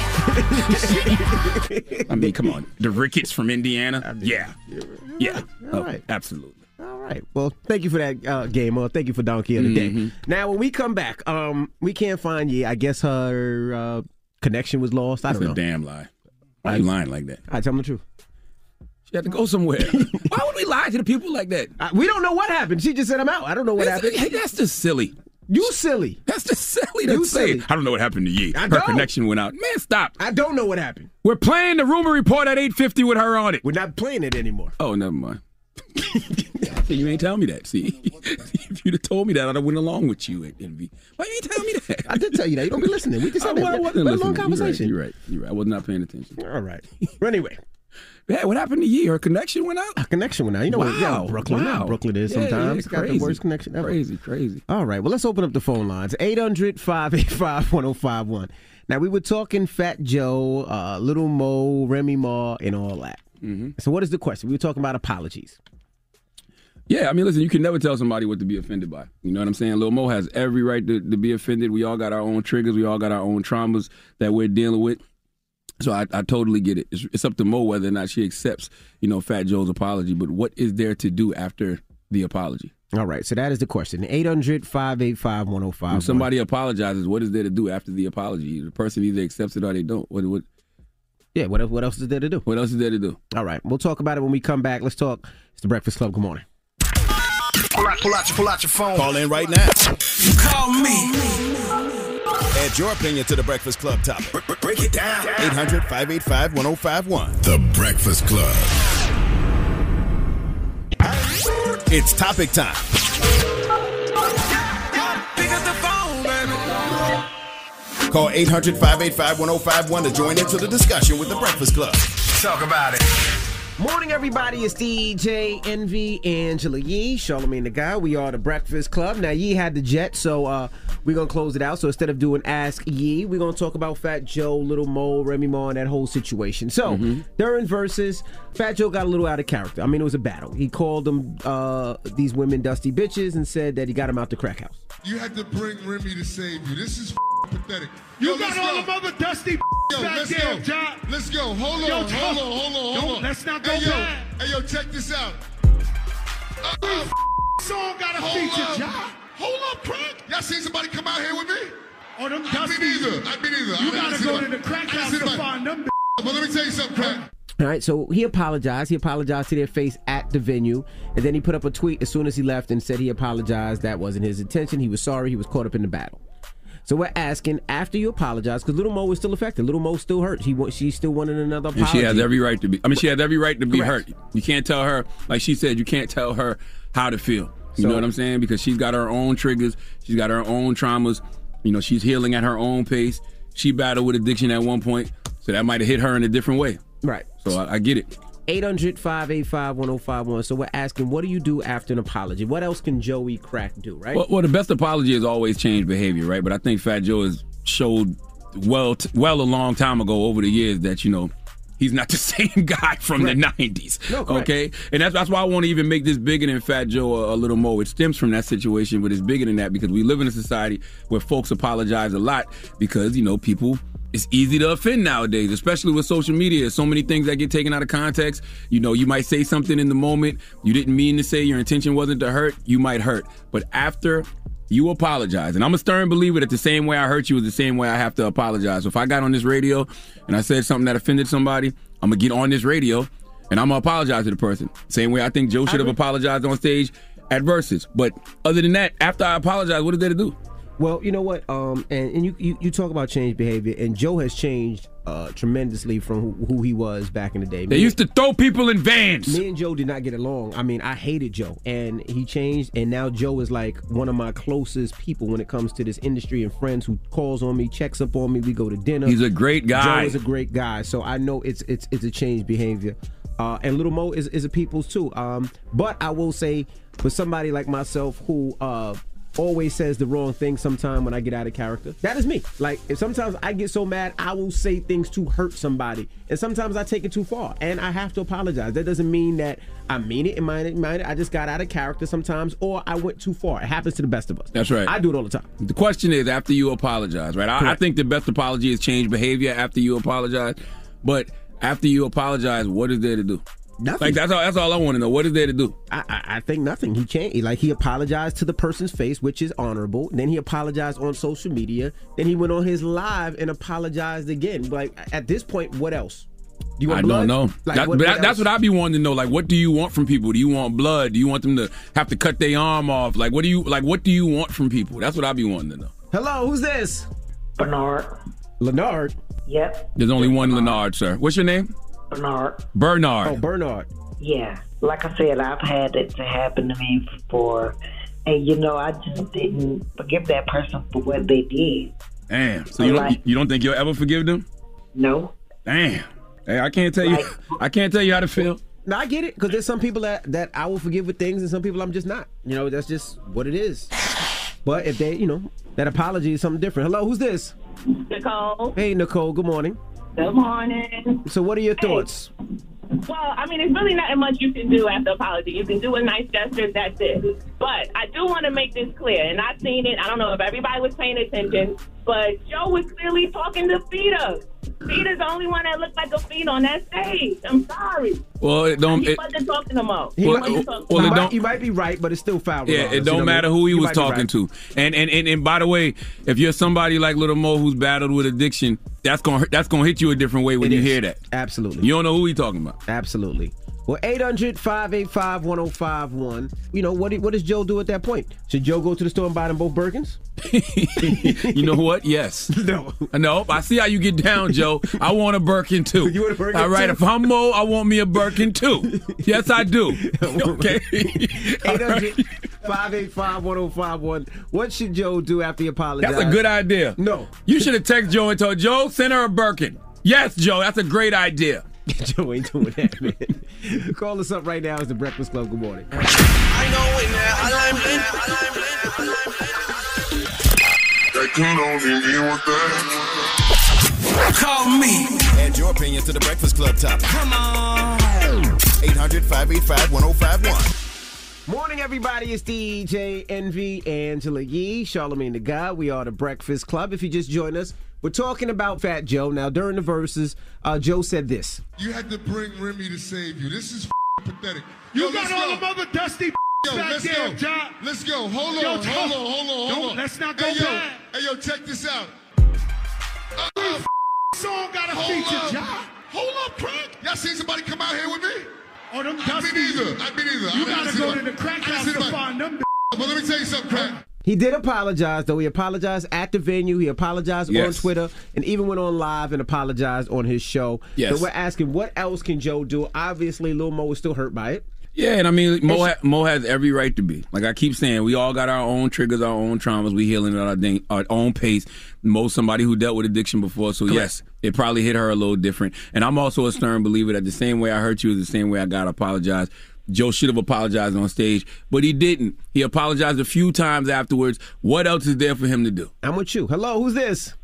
Right. I mean, come on. The Ricketts from Indiana? I mean, yeah. Yeah. All oh, right. Absolutely. All right. Well, thank you for that uh, game. Or thank you for Donkey of the Mm-hmm. Day. Now, when we come back, um, we can't find Yee. I guess her uh, connection was lost. I That's don't know. That's a damn lie. Why are you lying like that? I tell them the truth. She had to go somewhere. Why would we lie to the people like that? I, we don't know what happened. She just said I'm out. I don't know what that's, happened. Hey, that's just silly. You silly. That's just silly to you say. Silly. I don't know what happened to Yee. I Her don't. connection went out. Man, stop. I don't know what happened. We're playing the rumor report at eight fifty with her on it. We're not playing it anymore. Oh, never mind. See, you ain't tell me that. See, if you'd have told me that, I'd have went along with you. Envy. Why you ain't tell me that? I did tell you that. You don't be listening. We just had I, a, I wasn't a listening. long conversation. You're right. You're right. You're right. I was not paying attention. All right. But anyway. Yeah, what happened to Yee? Her connection went out? Her connection went out. You know wow. what yeah, Brooklyn, wow. Brooklyn is yeah, sometimes. Yeah, got the worst connection ever. Crazy, crazy. All right. Well, let's open up the phone lines. eight hundred, five eight five, one oh five one. Now, we were talking Fat Joe, uh, Little Mo, Remy Ma, and all that. Mm-hmm. So what is the question? We were talking about apologies. Yeah, I mean, listen, you can never tell somebody what to be offended by. You know what I'm saying? Lil Mo has every right to, to be offended. We all got our own triggers. We all got our own traumas that we're dealing with. So I, I totally get it. It's, it's up to Mo whether or not she accepts, you know, Fat Joe's apology. But what is there to do after the apology? All right, so that is the question. eight hundred, five eight five, one oh five one. When somebody apologizes, what is there to do after the apology? The person either accepts it or they don't. What? what yeah, what else, what else is there to do? What else is there to do? All right, we'll talk about it when we come back. Let's talk. It's the Breakfast Club. Good morning. Pull out, pull out, your, pull out your phone. Call in right now. You call me. Add your opinion to the Breakfast Club topic. Break it down. eight hundred, five eight five, one oh five one. The Breakfast Club. It's topic time. Pick up the phone, baby. Call eight hundred, five eight five, one oh five one to join into the discussion with the Breakfast Club. Talk about it. Morning, everybody. It's D J Envy, Angela Yee, Charlamagne the Guy. We are the Breakfast Club. Now, Yee had the jet, so uh, we're going to close it out. So instead of doing Ask Yee, we're going to talk about Fat Joe, Little Mo, Remy Ma, and that whole situation. So mm-hmm. during verses, Fat Joe got a little out of character. I mean, it was a battle. He called them, uh, these women dusty bitches and said that he got them out the crack house. You had to bring Remy to save you. This is pathetic. You Yo, got all the other dusty Yo, back let's there, go. John. Let's go. Hold on, Yo, hold on, hold on, hold Don't, on. let's not go hey, yo, back. Hey, yo, check this out. Uh-uh. Song got a Hold feature, up. John. Hold up, crack. Y'all seen somebody come out here with me? Oh, them I've dusty. been either. I've been either. You I gotta go to the crack house to find them. But let me tell you something, crack. All right, so he apologized. He apologized to their face at the venue. And then he put up a tweet as soon as he left and said he apologized. That wasn't his intention. He was sorry. He was caught up in the battle. So we're asking, after you apologize, because Little Mo is still affected. Little Mo still hurt. He She still wanted another apology. And she has every right to be. I mean, she has every right to be Correct. hurt. You can't tell her, like she said, you can't tell her how to feel. You So- know what I'm saying? Because she's got her own triggers. She's got her own traumas. You know, she's healing at her own pace. She battled with addiction at one point, so that might have hit her in a different way. Right. So I, I get it. eight hundred, five eight five, one oh five one. So we're asking, what do you do after an apology? What else can Joey Crack do, right? Well, well, the best apology is always change behavior, right? But I think Fat Joe is showed well, t- well a long time ago over the years that, you know, he's not the same guy from correct. the nineties. No, okay? And that's, that's why I want to even make this bigger than Fat Joe a, a little more. It stems from that situation, but it's bigger than that because we live in a society where folks apologize a lot because, you know, people, it's easy to offend nowadays, especially with social media. So many things that get taken out of context. You know, you might say something in the moment you didn't mean to say, your intention wasn't to hurt, you might hurt. But after you apologize, and I'm a stern believer that the same way I hurt you is the same way I have to apologize. So if I got on this radio and I said something that offended somebody, I'm going to get on this radio and I'm going to apologize to the person. Same way I think Joe should have apologized on stage at Versus. But other than that, after I apologize, what is there to do? Well, you know what, um, and, and you, you you talk about change behavior, and Joe has changed uh, tremendously from who, who he was back in the day. They me used to throw people in vans. Me and Joe did not get along. I mean, I hated Joe, and he changed, and now Joe is like one of my closest people when it comes to this industry and friends who calls on me, checks up on me, we go to dinner. He's a great guy. Joe is a great guy, so I know it's it's it's a change behavior. Uh, and Little Mo is, is a people's too. Um, but I will say, for somebody like myself who... Uh, always says the wrong thing sometime when I get out of character. That is me. Like, if sometimes I get so mad, I will say things to hurt somebody. And sometimes I take it too far. And I have to apologize. That doesn't mean that I mean it and mind it, mind it. I just got out of character sometimes, or I went too far. It happens to the best of us. That's right. I do it all the time. The question is, after you apologize, right? I, I think the best apology is change behavior after you apologize. But after you apologize, what is there to do? Nothing. Like, that's all. That's all I want to know. What is there to do? I, I, I think nothing. He changed. Like, he apologized to the person's face, which is honorable. Then he apologized on social media. Then he went on his live and apologized again. Like, at this point, what else? Do you want I blood? don't know. Like, that, what, but what that, that's what I be wanting to know. Like, what do you want from people? Do you want blood? Do you want them to have to cut their arm off? Like, what do you like? What do you want from people? That's what I be wanting to know. Hello, who's this? Bernard. Leonard. Yep. There's only one Leonard, sir. What's your name? Bernard. Bernard. Oh, Bernard. Yeah, like I said, I've had it to happen to me before, and you know, I just didn't forgive that person for what they did. Damn. So you don't like, you don't think you'll ever forgive them? No. Damn. Hey, I can't tell like, you. I can't tell you how to feel. No, I get it, because there's some people that that I will forgive with things, and some people I'm just not. You know, that's just what it is. But if they, you know, that apology is something different. Hello, who's this? Nicole. Hey, Nicole. Good morning. Good morning. So, what are your thoughts? Hey. Well, I mean, it's really not much you can do after apology. You can do a nice gesture, that's it. But I do want to make this clear, and I've seen it. I don't know if everybody was paying attention, but Joe was clearly talking to Fita. Fita's the only one that looked like a Fita on that stage. I'm sorry. Well, it don't. He It, wasn't talking to Mo. He Well, might, wasn't well, talking well, to it Mo. don't, you might be right, but it's still foul. Yeah, it don't matter who he was talking right. to. And, and and and by the way, if you're somebody like Little Mo who's battled with addiction, that's gonna that's gonna hit you a different way when It you is. hear that. Absolutely. You don't know who he talking about. Absolutely. Well, eight hundred, five eight five, one oh five one. You know, what what does Joe do at that point? Should Joe go to the store and buy them both Birkins? You know what? Yes. No. No, I see how you get down, Joe. I want a Birkin too. You want a Birkin All right, too? if I'm Mo, I want me a Birkin too. Yes, I do. Okay. eight hundred, five eight five, one oh five one. What should Joe do after he apologizes? That's a good idea. No. You should have texted Joe and told Joe, send her a Birkin. Yes, Joe, that's a great idea. Joe ain't doing that, man. Call us up right now. It's the Breakfast Club. Good morning. I know it now. I like it. I like it. I like it. That condones you get with that. Call me. Add your opinion to the Breakfast Club topic. Come on. eight hundred, five eight five, one oh five one. Morning, everybody. It's D J Envy, Angela Yee, Charlamagne the God. We are the Breakfast Club. If you just joined us, we're talking about Fat Joe. Now, during the verses, uh, Joe said this. You had to bring Remy to save you. This is pathetic. You Yo, got let's all go. them other dusty Yo, back let's there, go. John. Let's go. Hold on, Yo, hold Tom. on, hold on, hold Don't- on. let's not go hey, yo, back. Hey, yo, check this out. This song got a Hold feature, up. John. Hold up, Craig. Y'all seen somebody come out here with me? Oh, them I've dusty. been either. I've been either. You I didn't gotta see go nobody. to the crack I didn't house see to nobody. find them. But let me tell you something, Craig. He did apologize, though. He apologized at the venue. He apologized Yes. on Twitter and even went on live and apologized on his show. Yes. So we're asking, what else can Joe do? Obviously, Lil Mo is still hurt by it. Yeah, and I mean, Mo, ha- Mo has every right to be. Like I keep saying, we all got our own triggers, our own traumas. We healing at our, dang- our own pace. Mo, somebody who dealt with addiction before, so Correct. yes, it probably hit her a little different. And I'm also a stern believer that the same way I hurt you is the same way I got to apologize. Joe should have apologized on stage, but he didn't. He apologized a few times afterwards. What else is there for him to do? I'm with you. Hello, who's this?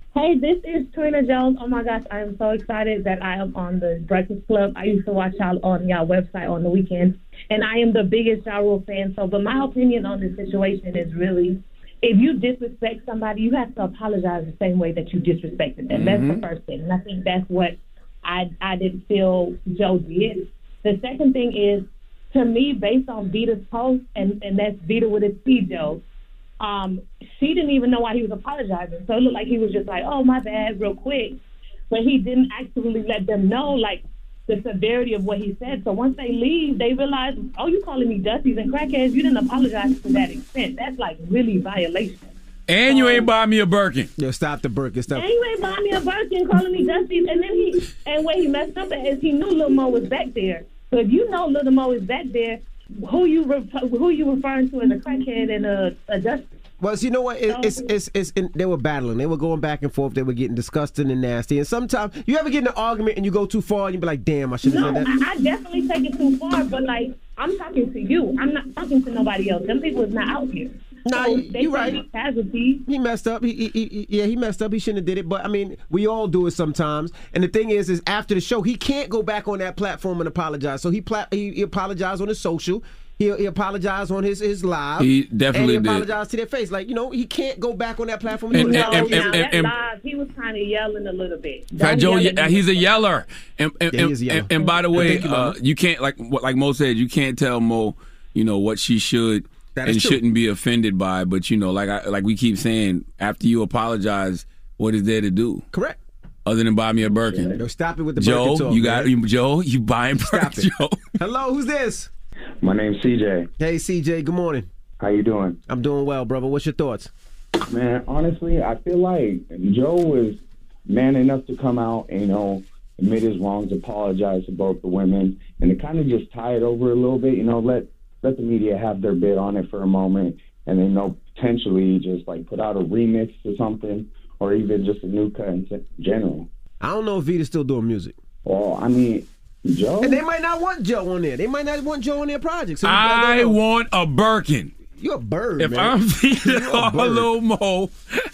Hey, this is Trina Jones. Oh my gosh, I am so excited that I am on the Breakfast Club. I used to watch y'all on y'all website on the weekends, and I am the biggest Ja Rule fan. So, but my opinion on this situation is really, if you disrespect somebody, you have to apologize the same way that you disrespected them. Mm-hmm. That's the first thing, and I think that's what I I didn't feel Joe did. The second thing is, to me, based on Vita's post, and, and that's Vita with a T, Joe, um, she didn't even know why he was apologizing. So it looked like he was just like, oh, my bad, real quick. But he didn't actually let them know, like, the severity of what he said. So once they leave, they realize, oh, you calling me Dusties and crackheads? You didn't apologize to that extent. That's, like, really violation. And you ain't buy me a Birkin. Yo, stop the Birkin. Stop. And you ain't buy me a Birkin calling me Dusties. And then he, and where he messed up at is he knew Lil Mo was back there. So if you know Lil Mo is back there, who you re- who you referring to as a crackhead and a, a Dusty? Well, you know what? It, it's it's it's. It, they were battling. They were going back and forth. They were getting disgusting and nasty. And sometimes you ever get in an argument and you go too far and you be like, "Damn, I should have no, done that." I, I definitely take it too far. But like, I'm talking to you. I'm not talking to nobody else. Them people is not out here. Nah, so you're right. Casualties. He messed up. He, he, he, yeah, he messed up. He shouldn't have did it. But I mean, we all do it sometimes. And the thing is, is after the show, he can't go back on that platform and apologize. So he pla- he, he apologized on his social. He, he apologized on his, his live. He definitely and he did. apologized to their face. Like, you know, he can't go back on that platform. And- No, and- now and- that and- live, he was kind of yelling a little bit. Fat Don't Joe, yell yeah, at he's a me. yeller, and and, Yeah, he and, is a yeller. and, and by the way, Thank you, uh, Mama. you can't like what like Mo said, you can't tell Mo, you know, what she should That and is true. shouldn't be offended by. But you know, like I like we keep saying, after you apologize, what is there to do? Correct. Other than buy me a Birkin. No, stop it with the Joe, Birkin talk, you got man. you, Joe, you buying Stop Birkin, it. Joe. Hello, who's this? My name's C J. Hey, C J. Good morning. How you doing? I'm doing well, brother. What's your thoughts? Man, honestly, I feel like Joe was man enough to come out and, you know, admit his wrongs, apologize to both the women, and to kind of just tie it over a little bit, you know, let let the media have their bit on it for a moment, and then, you know, potentially just, like, put out a remix or something, or even just a new cut in general. I don't know if Vita's still doing music. Well, I mean, Joe? And they might not want Joe on there. They might not want Joe on their project. So you I gotta know. want a Birkin. You're a bird, If man. I'm feeding You're a a bird. little Mo,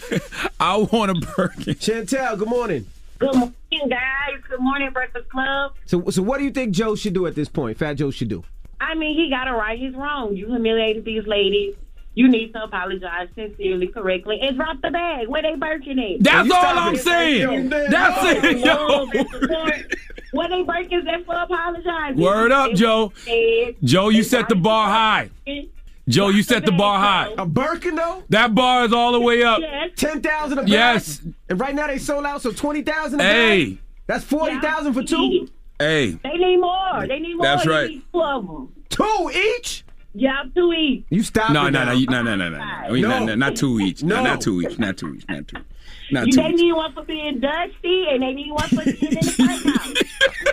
I want a Birkin. Chantel, good morning. Good morning, guys. Good morning, Breakfast Club. So, so what do you think Joe should do at this point? Fat Joe should do. I mean, he got it right. He's wrong. You humiliated these ladies. You need to apologize sincerely, correctly, and drop the bag. Where they Birkin at? That's You all stop I'm it. saying. Yo, That's No, it, no, yo. that's the- Where they Birkins at for apologizing? Word up, Joe. Joe, you set the bar high. Joe, you set the bar high. A Birkin, though? That bar is all the way up. Yes. ten thousand a bag? Yes. And right now they sold out, so twenty thousand a Hey. bag? That's forty thousand for two? Hey. They need more. They need more. That's They right. need two of them. Two each? Yeah, two each. You stop No, it no, now. no, no, no, no, no, no. I mean, No. not, not, not two each. No. No, not two each. Not two each. Not two. Not You, two they each. need one for being dusty, and they need one for being in the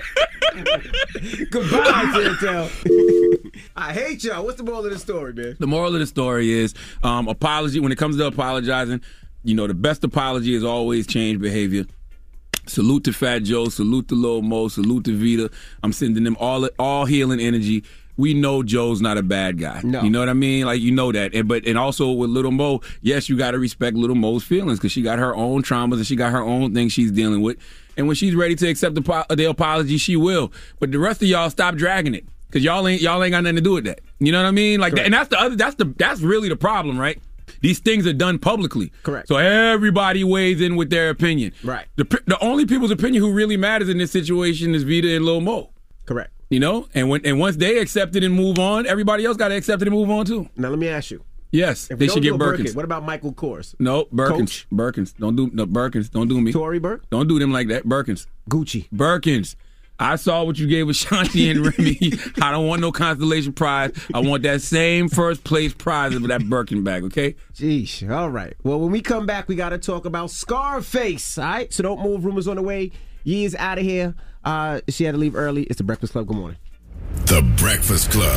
house. Goodbye, Chantel. I hate y'all. What's the moral of the story, man? The moral of the story is um, apology. When it comes to apologizing, you know, the best apology is always change behavior. Salute to Fat Joe. Salute to Lil Mo. Salute to Vita. I'm sending them all all healing energy. We know Joe's not a bad guy. No. You know what I mean? Like, you know that. And, but and also with Little Mo, yes, you got to respect Little Mo's feelings because she got her own traumas and she got her own things she's dealing with. And when she's ready to accept the, po- the apology, she will. But the rest of y'all, stop dragging it because y'all ain't y'all ain't got nothing to do with that. You know what I mean? Like, that, and that's the other. That's the that's really the problem, right? These things are done publicly. Correct. So everybody weighs in with their opinion. Right. The the only people's opinion who really matters in this situation is Vita and Lil Mo. Correct. You know, and when and once they accept it and move on, everybody else got to accept it and move on too. Now let me ask you. Yes, If they we should don't get do a Birkin, Birkins. what about Michael Kors? No, Birkins. Coach? Birkins. Don't do no Birkins. Don't do me. Tory Burke? Don't do them like that. Birkins. Gucci. Birkins. I saw what you gave Ashanti and Remy. I don't want no constellation prize. I want that same first place prize of that Birkin bag, okay? Jeez. All right. Well, when we come back, we got to talk about Scarface, all right? So don't move. Rumors on the way. Yee is out of here. Uh, she had to leave early. It's the Breakfast Club. Good morning. The Breakfast Club.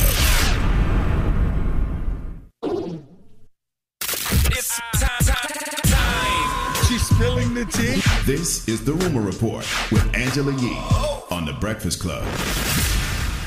It's time, time, time. She's spilling the tea. This is the Rumor Report with Angela Yee on The Breakfast Club.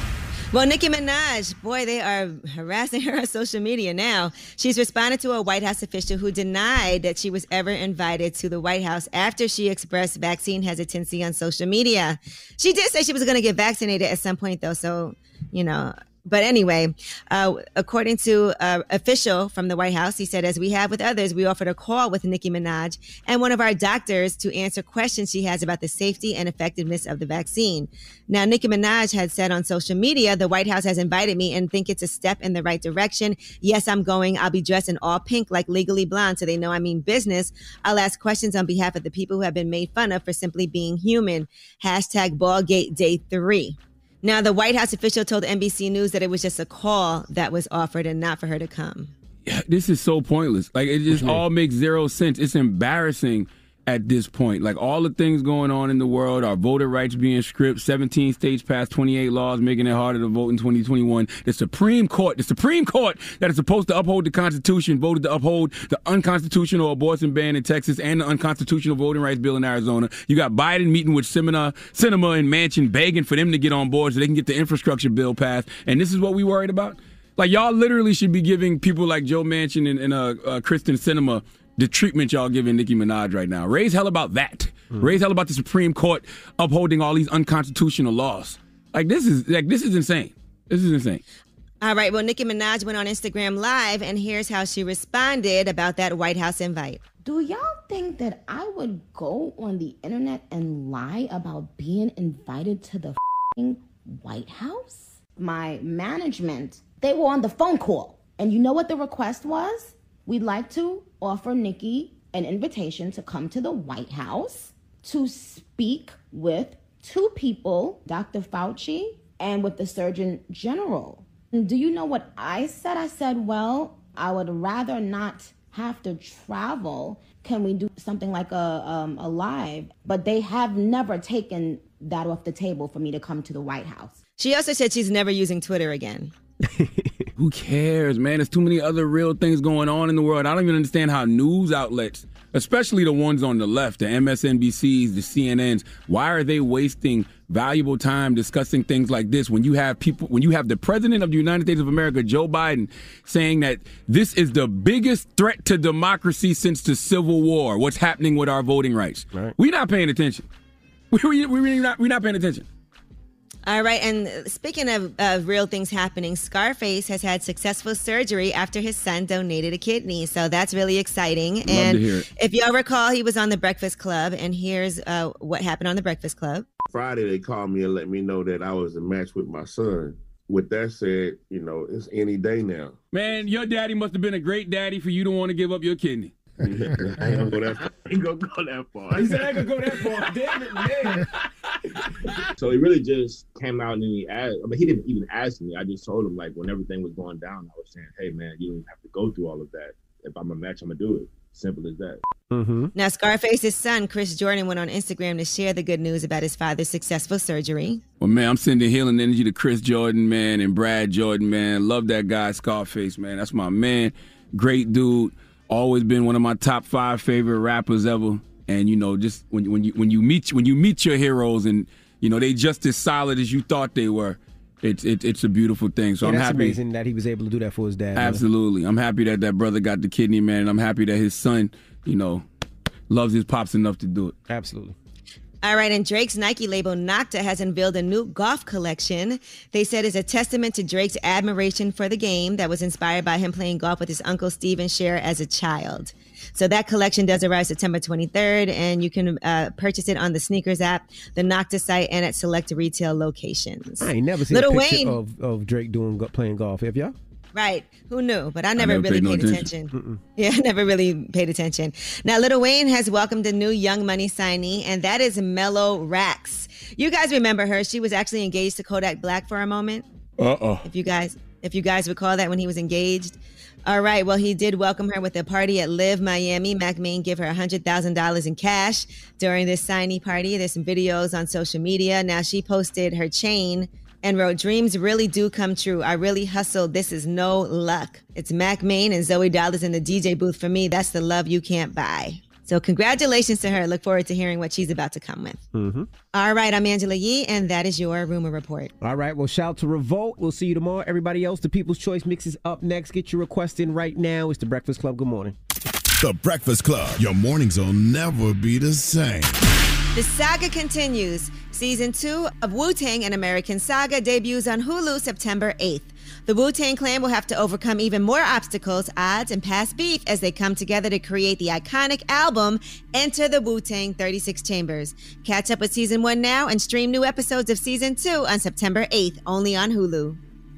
Well, Nicki Minaj, boy, they are harassing her on social media now. She's responded to a White House official who denied that she was ever invited to the White House after she expressed vaccine hesitancy on social media. She did say she was going to get vaccinated at some point, though, so, you know... But anyway, uh, according to an official from the White House, he said, as we have with others, we offered a call with Nicki Minaj and one of our doctors to answer questions she has about the safety and effectiveness of the vaccine. Now, Nicki Minaj had said on social media, the White House has invited me and think it's a step in the right direction. Yes, I'm going. I'll be dressed in all pink like Legally Blonde so they know I mean business. I'll ask questions on behalf of the people who have been made fun of for simply being human. Hashtag Ballgate Day three. Now, the White House official told N B C News that it was just a call that was offered and not for her to come. Yeah, this is so pointless. Like, it just all makes zero sense. It's embarrassing at this point. Like, all the things going on in the world, our voter rights being stripped, seventeen states passed twenty-eight laws making it harder to vote in twenty twenty-one. The Supreme Court, the Supreme Court that is supposed to uphold the Constitution, voted to uphold the unconstitutional abortion ban in Texas and the unconstitutional voting rights bill in Arizona. You got Biden meeting with Sinema, Sinema and Manchin begging for them to get on board so they can get the infrastructure bill passed. And this is what we worried about? Like, y'all literally should be giving people like Joe Manchin and, and uh, uh, Kristen Sinema the treatment y'all giving Nicki Minaj right now. Raise hell about that. Mm. Raise hell about the Supreme Court upholding all these unconstitutional laws. Like, this is like this is insane. This is insane. All right. Well, Nicki Minaj went on Instagram Live, and here's how she responded about that White House invite. Do y'all think that I would go on the internet and lie about being invited to the f***ing White House? My management, they were on the phone call. And you know what the request was? We'd like to offer Nicki an invitation to come to the White House to speak with two people, Doctor Fauci and with the Surgeon General. And do you know what I said? I said, well, I would rather not have to travel. Can we do something like a, um, a live? But they have never taken that off the table for me to come to the White House. She also said she's never using Twitter again. Who cares, man? There's too many other real things going on in the world. I don't even understand how news outlets, especially the ones on the left, the M S N B Cs, the C N Ns, why are they wasting valuable time discussing things like this when you have people, when you have the President of the United States of America, Joe Biden, saying that this is the biggest threat to democracy since the Civil War, what's happening with our voting rights. Right. We're not paying attention. We, we, we really not, we're not paying attention. All right, and speaking of uh, real things happening, Scarface has had successful surgery after his son donated a kidney, so that's really exciting. Love and to hear it. If y'all recall, he was on The Breakfast Club, and here's uh, what happened on The Breakfast Club. Friday, they called me and let me know that I was a match with my son. With that said, you know, it's any day now. Man, your daddy must have been a great daddy for you to want to give up your kidney. I ain't gonna go that far. I ain't gonna go that far. He said I ain't gonna go that far. Damn it, man. So he really just came out and he asked, I mean, he didn't even ask me. I just told him, like, when everything was going down, I was saying, hey, man, you don't have to go through all of that. If I'm a match, I'm gonna do it. Simple as that. Mm-hmm. Now, Scarface's son, Chris Jordan, went on Instagram to share the good news about his father's successful surgery. Well, man, I'm sending healing energy to Chris Jordan, man, and Brad Jordan, man. Love that guy, Scarface, man. That's my man. Great dude. Always been one of my top five favorite rappers ever. And, you know, just when, when you when you meet when you meet your heroes and, you know, they just as solid as you thought they were, it's it, it's a beautiful thing. So yeah, I'm that's happy. amazing that he was able to do that for his dad. Absolutely. Man. I'm happy that that brother got the kidney, man. And I'm happy that his son, you know, loves his pops enough to do it. Absolutely. All right, and Drake's Nike label Nocta has unveiled a new golf collection. They said it's a testament to Drake's admiration for the game that was inspired by him playing golf with his uncle Stephen Scher as a child. So that collection does arrive September twenty-third, and you can uh, purchase it on the Sneakers app, the Nocta site, and at select retail locations. I ain't never seen Lil a picture Wayne, of, of Drake doing playing golf. Have y'all? Right. Who knew? But I never, I never really paid no paid attention. attention. Yeah, I never really paid attention. Now, Lil Wayne has welcomed a new Young Money signee, and that is Mellow Rax. You guys remember her. She was actually engaged to Kodak Black for a moment. Uh-oh. If you guys if you guys recall that when he was engaged. All right. Well, he did welcome her with a party at Live Miami. Mac Main gave her one hundred thousand dollars in cash during this signee party. There's some videos on social media. Now, she posted her chain and wrote, "Dreams really do come true. I really hustled. This is no luck. It's Mac Main and Zoe Dollars in the D J booth for me. That's the love you can't buy." So congratulations to her. Look forward to hearing what she's about to come with. Mm-hmm. All right, I'm Angela Yee, and that is your Rumor Report. All right, well, shout out to Revolt. We'll see you tomorrow. Everybody else, the People's Choice Mix is up next. Get your request in right now. It's The Breakfast Club. Good morning. The Breakfast Club. Your mornings will never be the same. The saga continues. Season two of Wu-Tang: An American Saga debuts on Hulu September eighth. The Wu-Tang Clan will have to overcome even more obstacles, odds, and past beef as they come together to create the iconic album, Enter the Wu-Tang thirty-six Chambers. Catch up with Season one now and stream new episodes of Season two on September eighth, only on Hulu.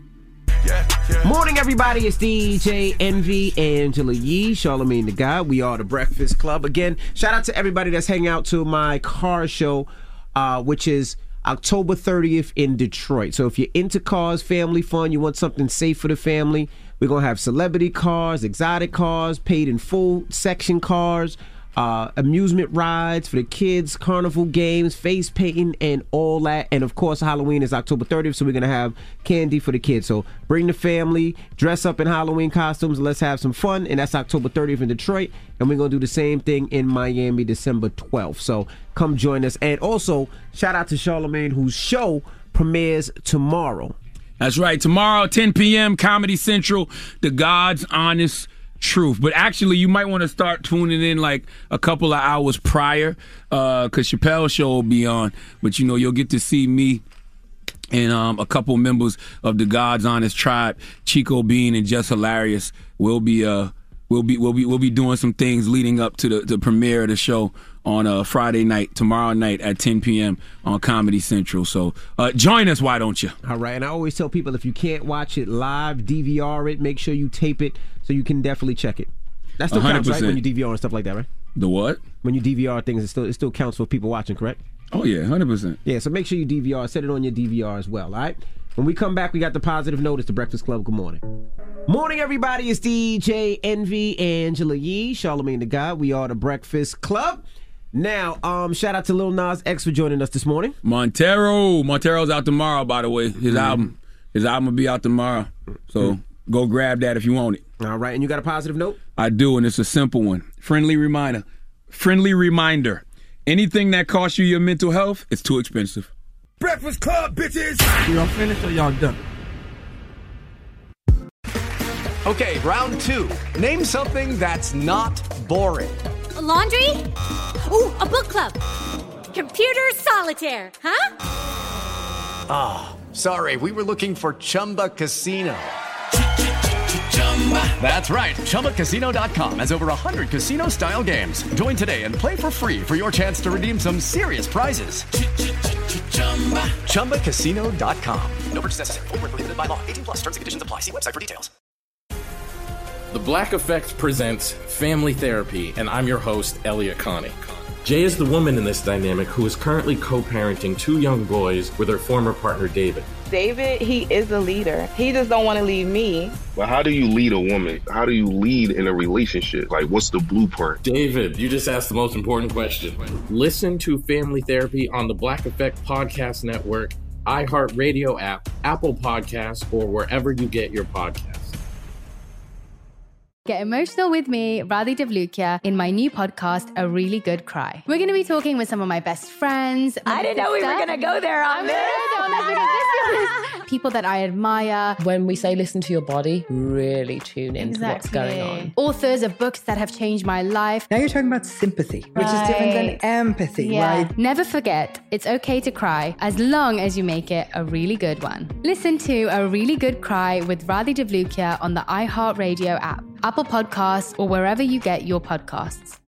Morning, everybody. It's D J Envy, Angela Yee, Charlamagne the God. We are The Breakfast Club. Again, shout out to everybody that's hanging out to my car show, uh, which is October thirtieth in Detroit. So if you're into cars, family fun, you want something safe for the family, we're going to have celebrity cars, exotic cars, paid in full section cars, uh, amusement rides for the kids, carnival games, face painting, and all that. And of course, Halloween is October thirtieth, so we're going to have candy for the kids. So bring the family, dress up in Halloween costumes, and let's have some fun. And that's October thirtieth in Detroit. And we're going to do the same thing in Miami, December twelfth. So come join us. And also, shout out to Charlamagne, whose show premieres tomorrow. That's right. Tomorrow, ten p.m., Comedy Central, The God's Honest Truth. But actually, you might want to start tuning in like a couple of hours prior, uh, because Chappelle's show will be on. But, you know, you'll get to see me and um, a couple members of the God's Honest Tribe, Chico Bean and Just Hilarious. We'll be uh, we'll be we'll be we'll be doing some things leading up to the, the premiere of the show on a uh, Friday night, tomorrow night at ten p.m. on Comedy Central. So uh, join us, why don't you? All right, and I always tell people, if you can't watch it live, D V R it, make sure you tape it so you can definitely check it. That still counts, right, when you D V R and stuff like that, right? The what? When you D V R things, it still, it still counts for people watching, correct? Oh, yeah, one hundred percent. Yeah, so make sure you D V R, set it on your D V R as well, all right? When we come back, we got the positive note. It's The Breakfast Club. Good morning. Morning, everybody. It's D J Envy, Angela Yee, Charlamagne the God. We are The Breakfast Club. Now, um, shout out to Lil Nas X for joining us this morning. Montero. Montero's out tomorrow, by the way. His mm-hmm. album. His album will be out tomorrow. So mm-hmm. go grab that if you want it. All right, and you got a positive note? I do, and it's a simple one. Friendly reminder. Friendly reminder. Anything that costs you your mental health, it's too expensive. Breakfast Club, bitches! Y'all finished or y'all done? Okay, round two. Name something that's not boring. A laundry? Ooh, a book club. Computer solitaire, huh? Ah, oh, sorry, we were looking for Chumba Casino. That's right, Chumba Casino dot com has over one hundred casino-style games. Join today and play for free for your chance to redeem some serious prizes. Chumba Casino dot com. No purchase necessary. Void where prohibited by law. eighteen plus terms and conditions apply. See website for details. The Black Effect presents Family Therapy, and I'm your host, Elliot Connie. Jay is the woman in this dynamic who is currently co-parenting two young boys with her former partner, David. David, he is a leader. He just don't want to leave me. But how do you lead a woman? How do you lead in a relationship? Like, what's the blueprint? David, you just asked the most important question. Listen to Family Therapy on the Black Effect Podcast Network, iHeartRadio app, Apple Podcasts, or wherever you get your podcasts. Get emotional with me, Radhi Devlukia, in my new podcast, A Really Good Cry. We're going to be talking with some of my best friends. I didn't know we were going to go there on this. People that I admire. When we say listen to your body, really tune into exactly. what's going on. Authors of books that have changed my life. Now you're talking about sympathy, which right. is different than empathy, yeah. right? Never forget, it's okay to cry as long as you make it a really good one. Listen to A Really Good Cry with Radhi Devlukia on the iHeartRadio app, Apple Podcasts, or wherever you get your podcasts.